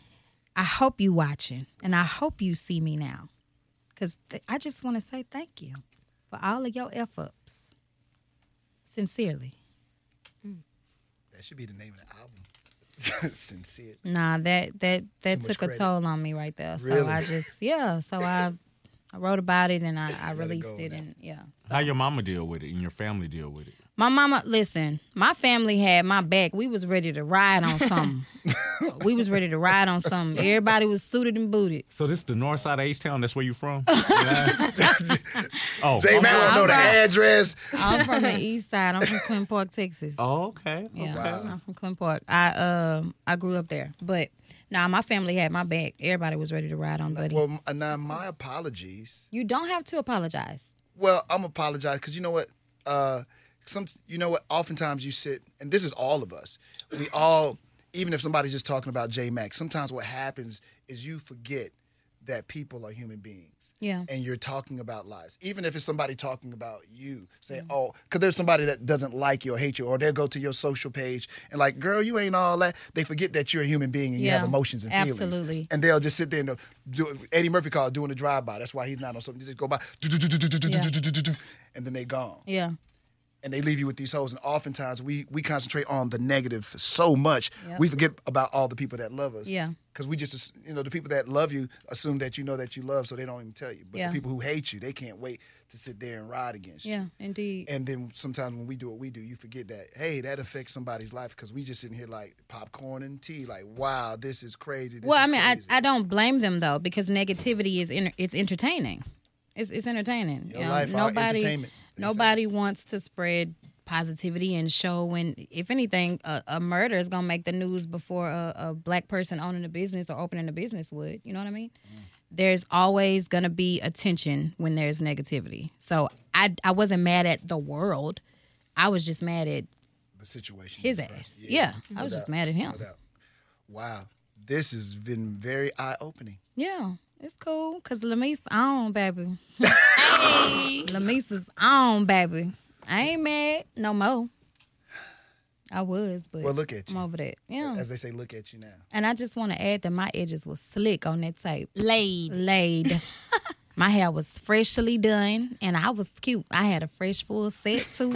[SPEAKER 2] I hope you watching, and I hope you see me now, because th- I just want to say thank you for all of your F-ups. Sincerely.
[SPEAKER 1] That should be the name of the album. Sincere.
[SPEAKER 2] Nah, that that that
[SPEAKER 1] Too much
[SPEAKER 2] took a
[SPEAKER 1] credit.
[SPEAKER 2] toll on me right there. So
[SPEAKER 1] Really?
[SPEAKER 2] I just yeah. So I I wrote about it and I, I
[SPEAKER 1] Let it
[SPEAKER 2] released
[SPEAKER 1] go
[SPEAKER 2] it
[SPEAKER 1] now.
[SPEAKER 2] and yeah.
[SPEAKER 4] How your mama deal with it and your family deal with it?
[SPEAKER 2] My mama, listen, my family had my back. We was ready to ride on something. We was ready to ride on something. Everybody was suited and booted.
[SPEAKER 4] So this is the north side of H-Town? That's where you from? Yeah. Oh,
[SPEAKER 1] J Man
[SPEAKER 4] okay.
[SPEAKER 1] don't know the
[SPEAKER 2] I'm right.
[SPEAKER 1] address.
[SPEAKER 2] I'm from the east side. I'm from Clinton Park, Texas.
[SPEAKER 4] Oh, okay.
[SPEAKER 2] Yeah,
[SPEAKER 4] Okay.
[SPEAKER 2] I'm from Clinton Park. I um I grew up there, but nah, my family had my back. Everybody was ready to ride on Buddy.
[SPEAKER 1] Well, m- now my apologies.
[SPEAKER 2] You don't have to apologize.
[SPEAKER 1] Well, I'm apologize because you know what? Uh, some you know what? Oftentimes you sit, and this is all of us. We all, even if somebody's just talking about J Mac, sometimes what happens is you forget that people are human beings.
[SPEAKER 2] Yeah.
[SPEAKER 1] And you're talking about lives. Even if it's somebody talking about you, saying, oh, because there's somebody that doesn't like you or hate you, or they'll go to your social page and like, girl, you ain't all that. They forget that you're a human being and you
[SPEAKER 2] Yeah,
[SPEAKER 1] have emotions and feelings.
[SPEAKER 2] absolutely.
[SPEAKER 1] And they'll just sit there and do Eddie Murphy called it doing a drive-by. That's why he's not on something. They just go by, and then they gone.
[SPEAKER 2] Yeah.
[SPEAKER 1] and they leave you with these hoes. And oftentimes we we concentrate on the negative so much,
[SPEAKER 2] Yep.
[SPEAKER 1] we forget about all the people that love us.
[SPEAKER 2] Yeah.
[SPEAKER 1] Because we just, you know, the people that love you assume that you know that you love, so they don't even tell you. But
[SPEAKER 2] Yeah.
[SPEAKER 1] the people who hate you, they can't wait to sit there and ride against you.
[SPEAKER 2] Yeah, indeed.
[SPEAKER 1] And then sometimes when we do what we do, you forget that, hey, that affects somebody's life because we just sitting here like popcorn and tea, like, wow, this is crazy. This
[SPEAKER 2] Well,
[SPEAKER 1] is
[SPEAKER 2] I mean, I,
[SPEAKER 1] crazy.
[SPEAKER 2] I don't blame them though, because negativity is in, it's entertaining. It's it's entertaining.
[SPEAKER 1] Your
[SPEAKER 2] You know,
[SPEAKER 1] life, our
[SPEAKER 2] nobody
[SPEAKER 1] entertainment, they say.
[SPEAKER 2] nobody wants to spread positivity and show when, if anything, a, a murder is gonna make the news before a, a black person owning a business or opening a business would. You know what I mean? Mm. There's always gonna be attention when there's negativity. So I I wasn't mad at the world. I was just mad at
[SPEAKER 1] The situation.
[SPEAKER 2] his
[SPEAKER 1] the
[SPEAKER 2] ass.
[SPEAKER 1] person.
[SPEAKER 2] Yeah,
[SPEAKER 1] no
[SPEAKER 2] I was just
[SPEAKER 1] doubt,
[SPEAKER 2] mad at him.
[SPEAKER 1] no doubt. Wow. This has been very eye-opening.
[SPEAKER 2] Yeah, it's cool because Lamise on, baby.
[SPEAKER 3] Hey.
[SPEAKER 2] Lamisa's on, baby. I ain't mad no more. I was, but
[SPEAKER 1] Well, look at
[SPEAKER 2] I'm
[SPEAKER 1] you.
[SPEAKER 2] over that. Yeah.
[SPEAKER 1] As they say, look at you now.
[SPEAKER 2] And I just want to add that my edges was slick on that tape.
[SPEAKER 3] Laid.
[SPEAKER 2] Laid. My hair was freshly done, and I was cute. I had a fresh full set, too.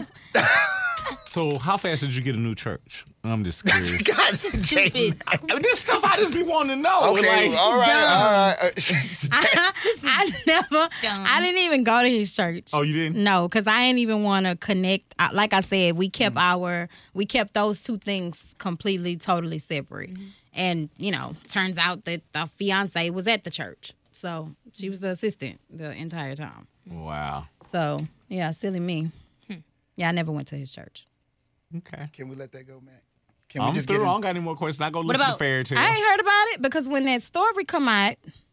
[SPEAKER 4] So how fast did you get a new church? I'm just curious.
[SPEAKER 1] God,
[SPEAKER 3] Stupid.
[SPEAKER 4] I mean, this stuff I just be wanting to know.
[SPEAKER 1] Okay,
[SPEAKER 4] Like,
[SPEAKER 1] all right, all right.
[SPEAKER 2] I, I never,
[SPEAKER 3] Dumb.
[SPEAKER 2] I didn't even go to his church.
[SPEAKER 4] Oh, you didn't?
[SPEAKER 2] No, because I didn't even want to connect. I- Like I said, we kept our, we kept those two things completely, totally separate. And, you know, turns out that the fiance was at the church. So she was the assistant the entire time.
[SPEAKER 4] Wow.
[SPEAKER 2] So, yeah, silly me. Yeah, I never went to his church.
[SPEAKER 4] Okay.
[SPEAKER 1] Can we let that go, Mac? Can we
[SPEAKER 4] I'm
[SPEAKER 1] just
[SPEAKER 4] through.
[SPEAKER 1] get
[SPEAKER 4] I
[SPEAKER 1] in?
[SPEAKER 4] don't got any more questions. I go
[SPEAKER 3] What
[SPEAKER 4] listen
[SPEAKER 3] about-
[SPEAKER 4] to Fairy Tale.
[SPEAKER 2] I ain't heard about it because when that story come out,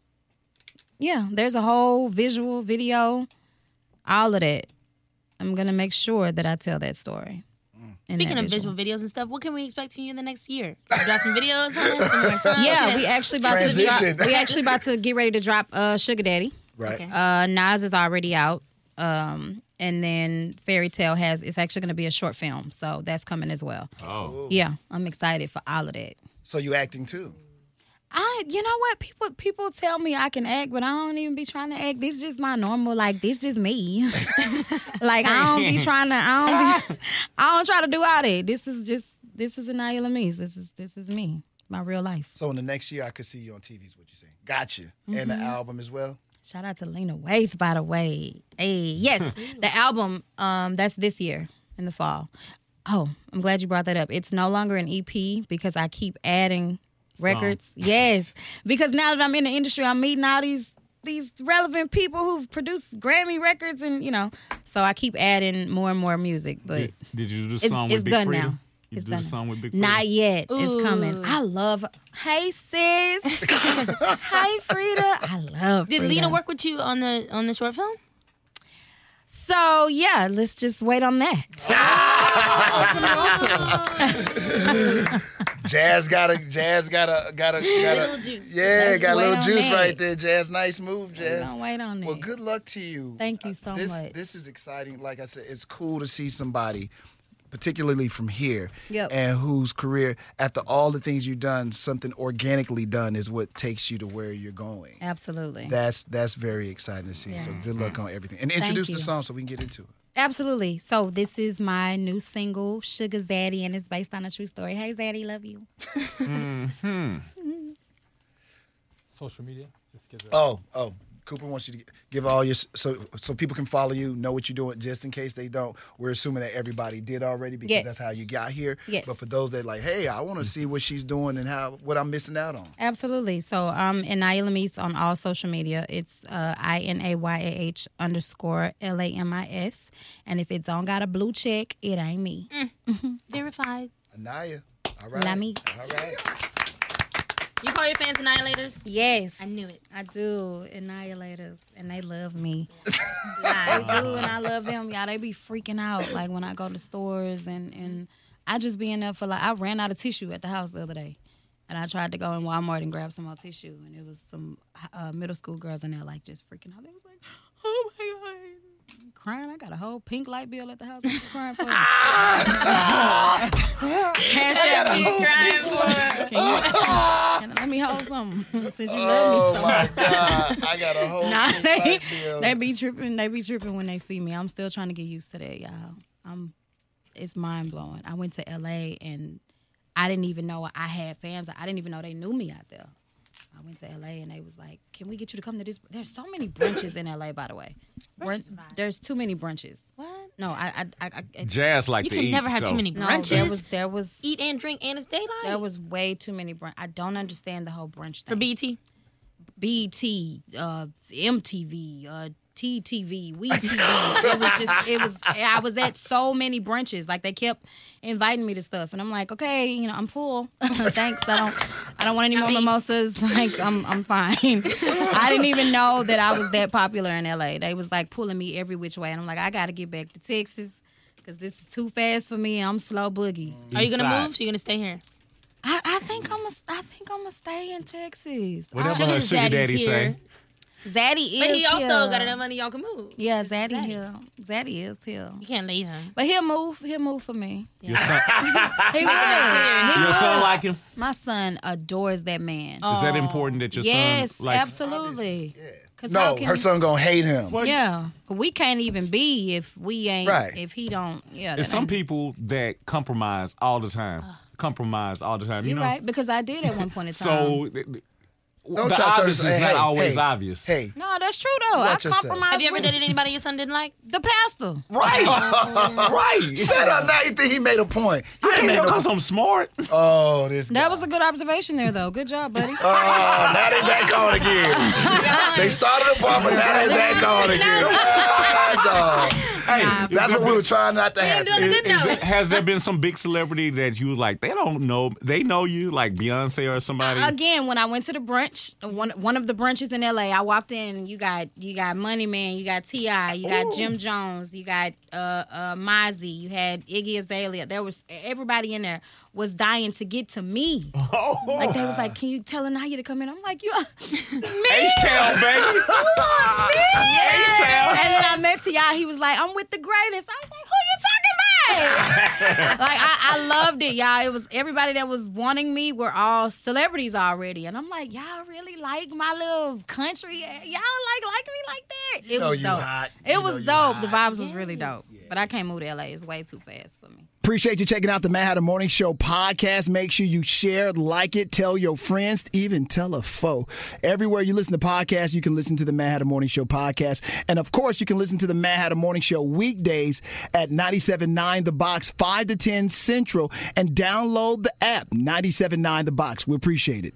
[SPEAKER 2] yeah, there's a whole visual video, all of that. I'm going to make sure that I tell that story. in
[SPEAKER 3] Speaking
[SPEAKER 2] that
[SPEAKER 3] of visual videos and stuff, what can we expect from you in the next year? You drop some videos, huh? Some more songs?
[SPEAKER 2] Yeah, we actually about to
[SPEAKER 1] Transition.
[SPEAKER 2] drop, we actually about to get ready to drop uh, Sugar Daddy.
[SPEAKER 1] Right.
[SPEAKER 3] Okay.
[SPEAKER 2] Uh, Nas is already out. Um, and then Fairy Tale has, it's actually going to be a short film. So that's coming as well.
[SPEAKER 4] Oh.
[SPEAKER 2] Yeah, I'm excited for all of that.
[SPEAKER 1] So you acting too?
[SPEAKER 2] I, you know what? People people tell me I can act, but I don't even be trying to act. This just my normal, like, this just me. Like, I don't be trying to, I don't be, I don't try to do all that. This is just, this is Anaya Lamise. This is, this is me, my real life.
[SPEAKER 1] So in the next year, I could see you on T V. Is what you're saying? Got you. And the album as well.
[SPEAKER 2] Shout out to Lena Waithe, by the way. Hey, yes, the album, um, that's this year in the fall. Oh, I'm glad you brought that up. It's no longer an E P because I keep adding records. Yes, because now that I'm in the industry, I'm meeting all these these relevant people who've produced Grammy records, and you know, so I keep adding more and more music. But
[SPEAKER 4] Did, did you do the
[SPEAKER 2] it's,
[SPEAKER 4] song
[SPEAKER 2] it's
[SPEAKER 4] with Big
[SPEAKER 2] done
[SPEAKER 4] Freedom?
[SPEAKER 2] now.
[SPEAKER 4] You
[SPEAKER 2] It's
[SPEAKER 4] do
[SPEAKER 2] done.
[SPEAKER 4] the song with Big
[SPEAKER 2] Not
[SPEAKER 4] Freedom?
[SPEAKER 2] yet.
[SPEAKER 3] Ooh.
[SPEAKER 2] It's coming. I love. Hey sis. Hi Frida. I love.
[SPEAKER 3] Did
[SPEAKER 2] Frida.
[SPEAKER 3] Lena work with you on the on the short film?
[SPEAKER 2] So yeah, let's just wait on that.
[SPEAKER 1] Jazz got a Jazz got a got a got a
[SPEAKER 3] Little juice.
[SPEAKER 1] Yeah,
[SPEAKER 2] Let's
[SPEAKER 1] got a
[SPEAKER 2] wait
[SPEAKER 1] little
[SPEAKER 2] on
[SPEAKER 1] juice
[SPEAKER 2] that.
[SPEAKER 1] right there. Jazz, nice move, Jazz.
[SPEAKER 2] Don't wait on that.
[SPEAKER 1] Well, good luck to you.
[SPEAKER 2] Thank you so
[SPEAKER 1] Uh, this,
[SPEAKER 2] much.
[SPEAKER 1] This is exciting. Like I said, it's cool to see somebody, particularly from here,
[SPEAKER 2] Yep.
[SPEAKER 1] and whose career, after all the things you've done, something organically done is what takes you to where you're going.
[SPEAKER 2] Absolutely.
[SPEAKER 1] That's that's very exciting to see. So
[SPEAKER 2] Yeah.
[SPEAKER 1] good luck on everything. And introduce the
[SPEAKER 2] you.
[SPEAKER 1] song so we can get into it.
[SPEAKER 2] Absolutely. So this is my new single, Sugar Zaddy, and it's based on a true story. Hey Zaddy, love you.
[SPEAKER 5] Social media. Just give it.
[SPEAKER 1] Oh, oh. Cooper wants you to give all your so so people can follow you, know what you're doing, just in case they don't. We're assuming that everybody did already because
[SPEAKER 2] Yes.
[SPEAKER 1] that's how you got here.
[SPEAKER 2] Yes.
[SPEAKER 1] But for those that like, hey, I want to see what she's doing and how what I'm missing out on.
[SPEAKER 2] Absolutely. So um Anaya Lamise on all social media. It's uh I N A Y A H underscore L A M I S. And if it don't got a blue check, it ain't me.
[SPEAKER 3] Verified.
[SPEAKER 1] Anaya, all right,
[SPEAKER 2] Lami.
[SPEAKER 1] all right.
[SPEAKER 3] You call your fans annihilators?
[SPEAKER 2] Yes.
[SPEAKER 3] I knew it.
[SPEAKER 2] I do. Annihilators. And they love me.
[SPEAKER 3] Live.
[SPEAKER 2] They do, and I love them. Y'all, they be freaking out like when I go to stores, and, and I just be in there for like, I ran out of tissue at the house the other day. And I tried to go in Walmart and grab some more tissue, and it was some uh, middle school girls in there like just freaking out. They was like, oh my God. Crying. I got a whole pink light bill at the house. What you crying for? Cash out me.
[SPEAKER 3] Crying for.
[SPEAKER 2] Can you, can, let me hold something since you love
[SPEAKER 1] Oh
[SPEAKER 2] me so
[SPEAKER 1] my
[SPEAKER 2] much.
[SPEAKER 1] God, I got a whole
[SPEAKER 2] Nah,
[SPEAKER 1] pink
[SPEAKER 2] they,
[SPEAKER 1] light bill.
[SPEAKER 2] they be tripping. They be tripping when they see me. I'm still trying to get used to that, y'all. I'm it's mind blowing. I went to L A and I didn't even know I had fans. I didn't even know they knew me out there. I went to L A and they was like, "Can we get you to come to this?" There's so many brunches in L A, by the way. Brunch, there's too many brunches.
[SPEAKER 3] What?
[SPEAKER 2] No, I, I, I, I
[SPEAKER 4] Jazz like
[SPEAKER 3] You
[SPEAKER 4] to
[SPEAKER 3] can
[SPEAKER 4] eat.
[SPEAKER 3] never have
[SPEAKER 4] so.
[SPEAKER 3] too many
[SPEAKER 2] no,
[SPEAKER 3] brunches.
[SPEAKER 2] there was, there was,
[SPEAKER 3] Eat and drink and it's daylight.
[SPEAKER 2] there was way too many brunch. I don't understand the whole brunch thing.
[SPEAKER 3] For B E T.
[SPEAKER 2] B E T, uh, M T V, uh, T T V, We T V. It was just, it was, I was at so many brunches. Like, they kept inviting me to stuff. And I'm like, okay, you know, I'm full. Thanks. I don't, I don't want any more
[SPEAKER 3] I mean-
[SPEAKER 2] mimosas. Like, I'm, I'm fine. I didn't even know that I was that popular in L A. They was like pulling me every which way. And I'm like, I got to get back to Texas because this is too fast for me. I'm slow boogie.
[SPEAKER 3] Are you gonna
[SPEAKER 4] East
[SPEAKER 3] move? So you gonna stay here?
[SPEAKER 2] I, I think I'm a, I think I'm gonna stay in Texas.
[SPEAKER 4] Whatever
[SPEAKER 3] Sugar
[SPEAKER 4] her sugar
[SPEAKER 3] daddy's
[SPEAKER 4] daddy
[SPEAKER 3] here.
[SPEAKER 4] say.
[SPEAKER 2] Zaddy is
[SPEAKER 3] But he also
[SPEAKER 2] here.
[SPEAKER 3] got enough money y'all can move.
[SPEAKER 2] Yeah, Zaddy
[SPEAKER 3] Zaddy.
[SPEAKER 2] here. Zaddy is here.
[SPEAKER 3] You can't leave him.
[SPEAKER 2] But he'll move. He'll move for me.
[SPEAKER 4] Your son,
[SPEAKER 2] He will. He
[SPEAKER 4] your son
[SPEAKER 2] will.
[SPEAKER 4] like him?
[SPEAKER 2] My son adores that man.
[SPEAKER 3] Oh.
[SPEAKER 4] Is that important that your
[SPEAKER 2] yes,
[SPEAKER 4] son likes?
[SPEAKER 2] absolutely. 'Cause how
[SPEAKER 1] No,
[SPEAKER 2] can-
[SPEAKER 1] her son gonna hate him.
[SPEAKER 2] Yeah, we can't even be if we ain't.
[SPEAKER 1] Right.
[SPEAKER 2] If he don't. Yeah.
[SPEAKER 4] There's
[SPEAKER 2] that
[SPEAKER 4] some
[SPEAKER 2] ain't-
[SPEAKER 4] people that compromise all the time. Compromise all the time. You
[SPEAKER 2] You're
[SPEAKER 4] know.
[SPEAKER 2] right because I did at one point in time.
[SPEAKER 4] So th- th-
[SPEAKER 1] Don't
[SPEAKER 4] the
[SPEAKER 1] try to
[SPEAKER 4] obvious
[SPEAKER 1] say,
[SPEAKER 4] is not
[SPEAKER 1] hey,
[SPEAKER 4] always
[SPEAKER 1] hey,
[SPEAKER 4] obvious.
[SPEAKER 1] Hey,
[SPEAKER 2] no, that's true though. I
[SPEAKER 1] Watch yourself.
[SPEAKER 2] compromise.
[SPEAKER 3] Have you ever
[SPEAKER 2] with
[SPEAKER 3] dated anybody your son didn't like?
[SPEAKER 2] the pastor?
[SPEAKER 4] Right. right.
[SPEAKER 1] shut up! Now you think he made a point? You
[SPEAKER 4] I
[SPEAKER 1] ain't
[SPEAKER 4] ain't
[SPEAKER 1] made
[SPEAKER 4] know
[SPEAKER 1] no.
[SPEAKER 4] because I'm smart.
[SPEAKER 1] Oh, this.
[SPEAKER 2] That
[SPEAKER 1] guy.
[SPEAKER 2] was a good observation there though. Good job, buddy.
[SPEAKER 1] Oh, now they back on again. They started the part, but now they back on again. Ah, dog.
[SPEAKER 4] Hey,
[SPEAKER 1] That's what we were trying not to
[SPEAKER 3] ain't
[SPEAKER 1] happen.
[SPEAKER 3] doing
[SPEAKER 4] Is-
[SPEAKER 3] good
[SPEAKER 4] is
[SPEAKER 3] now.
[SPEAKER 4] there- has there been some big celebrity that you like? They don't know. They know you, like Beyonce or somebody.
[SPEAKER 2] Again, when I went to the brunch, one one of the brunches in L A, I walked in and you got you got Money Man, you got T I, you got Jim Jones, you got uh uh Mozzie, you had Iggy Azalea. There was everybody in there was dying to get to me.
[SPEAKER 4] Oh,
[SPEAKER 2] Like they was like, "Can you tell Anaya to come in?" I'm like, "You, me?
[SPEAKER 4] H-Town, baby. H-Town.
[SPEAKER 2] And then I met T I. He was like, "I'm with the greatest." I was like, "Who you talking about?" Like I, I loved it, y'all. It was everybody that was wanting me were all celebrities already, and I'm like, y'all really like my little country? Y'all like like me like that? It
[SPEAKER 1] You know
[SPEAKER 2] was
[SPEAKER 1] you
[SPEAKER 2] dope.
[SPEAKER 1] hot.
[SPEAKER 2] It
[SPEAKER 1] You
[SPEAKER 2] was
[SPEAKER 1] know you
[SPEAKER 2] dope. The
[SPEAKER 1] hot.
[SPEAKER 2] vibes was really dope. But I can't move to L A. It's way too fast for me.
[SPEAKER 1] Appreciate you checking out the Mad Hatter Morning Show podcast. Make sure you share, like it, tell your friends, even tell a foe. Everywhere you listen to podcasts, you can listen to the Mad Hatter Morning Show podcast. And of course, you can listen to the Mad Hatter Morning Show weekdays at ninety-seven point nine The Box, five to ten Central, and download the app, ninety-seven point nine The Box. We appreciate it.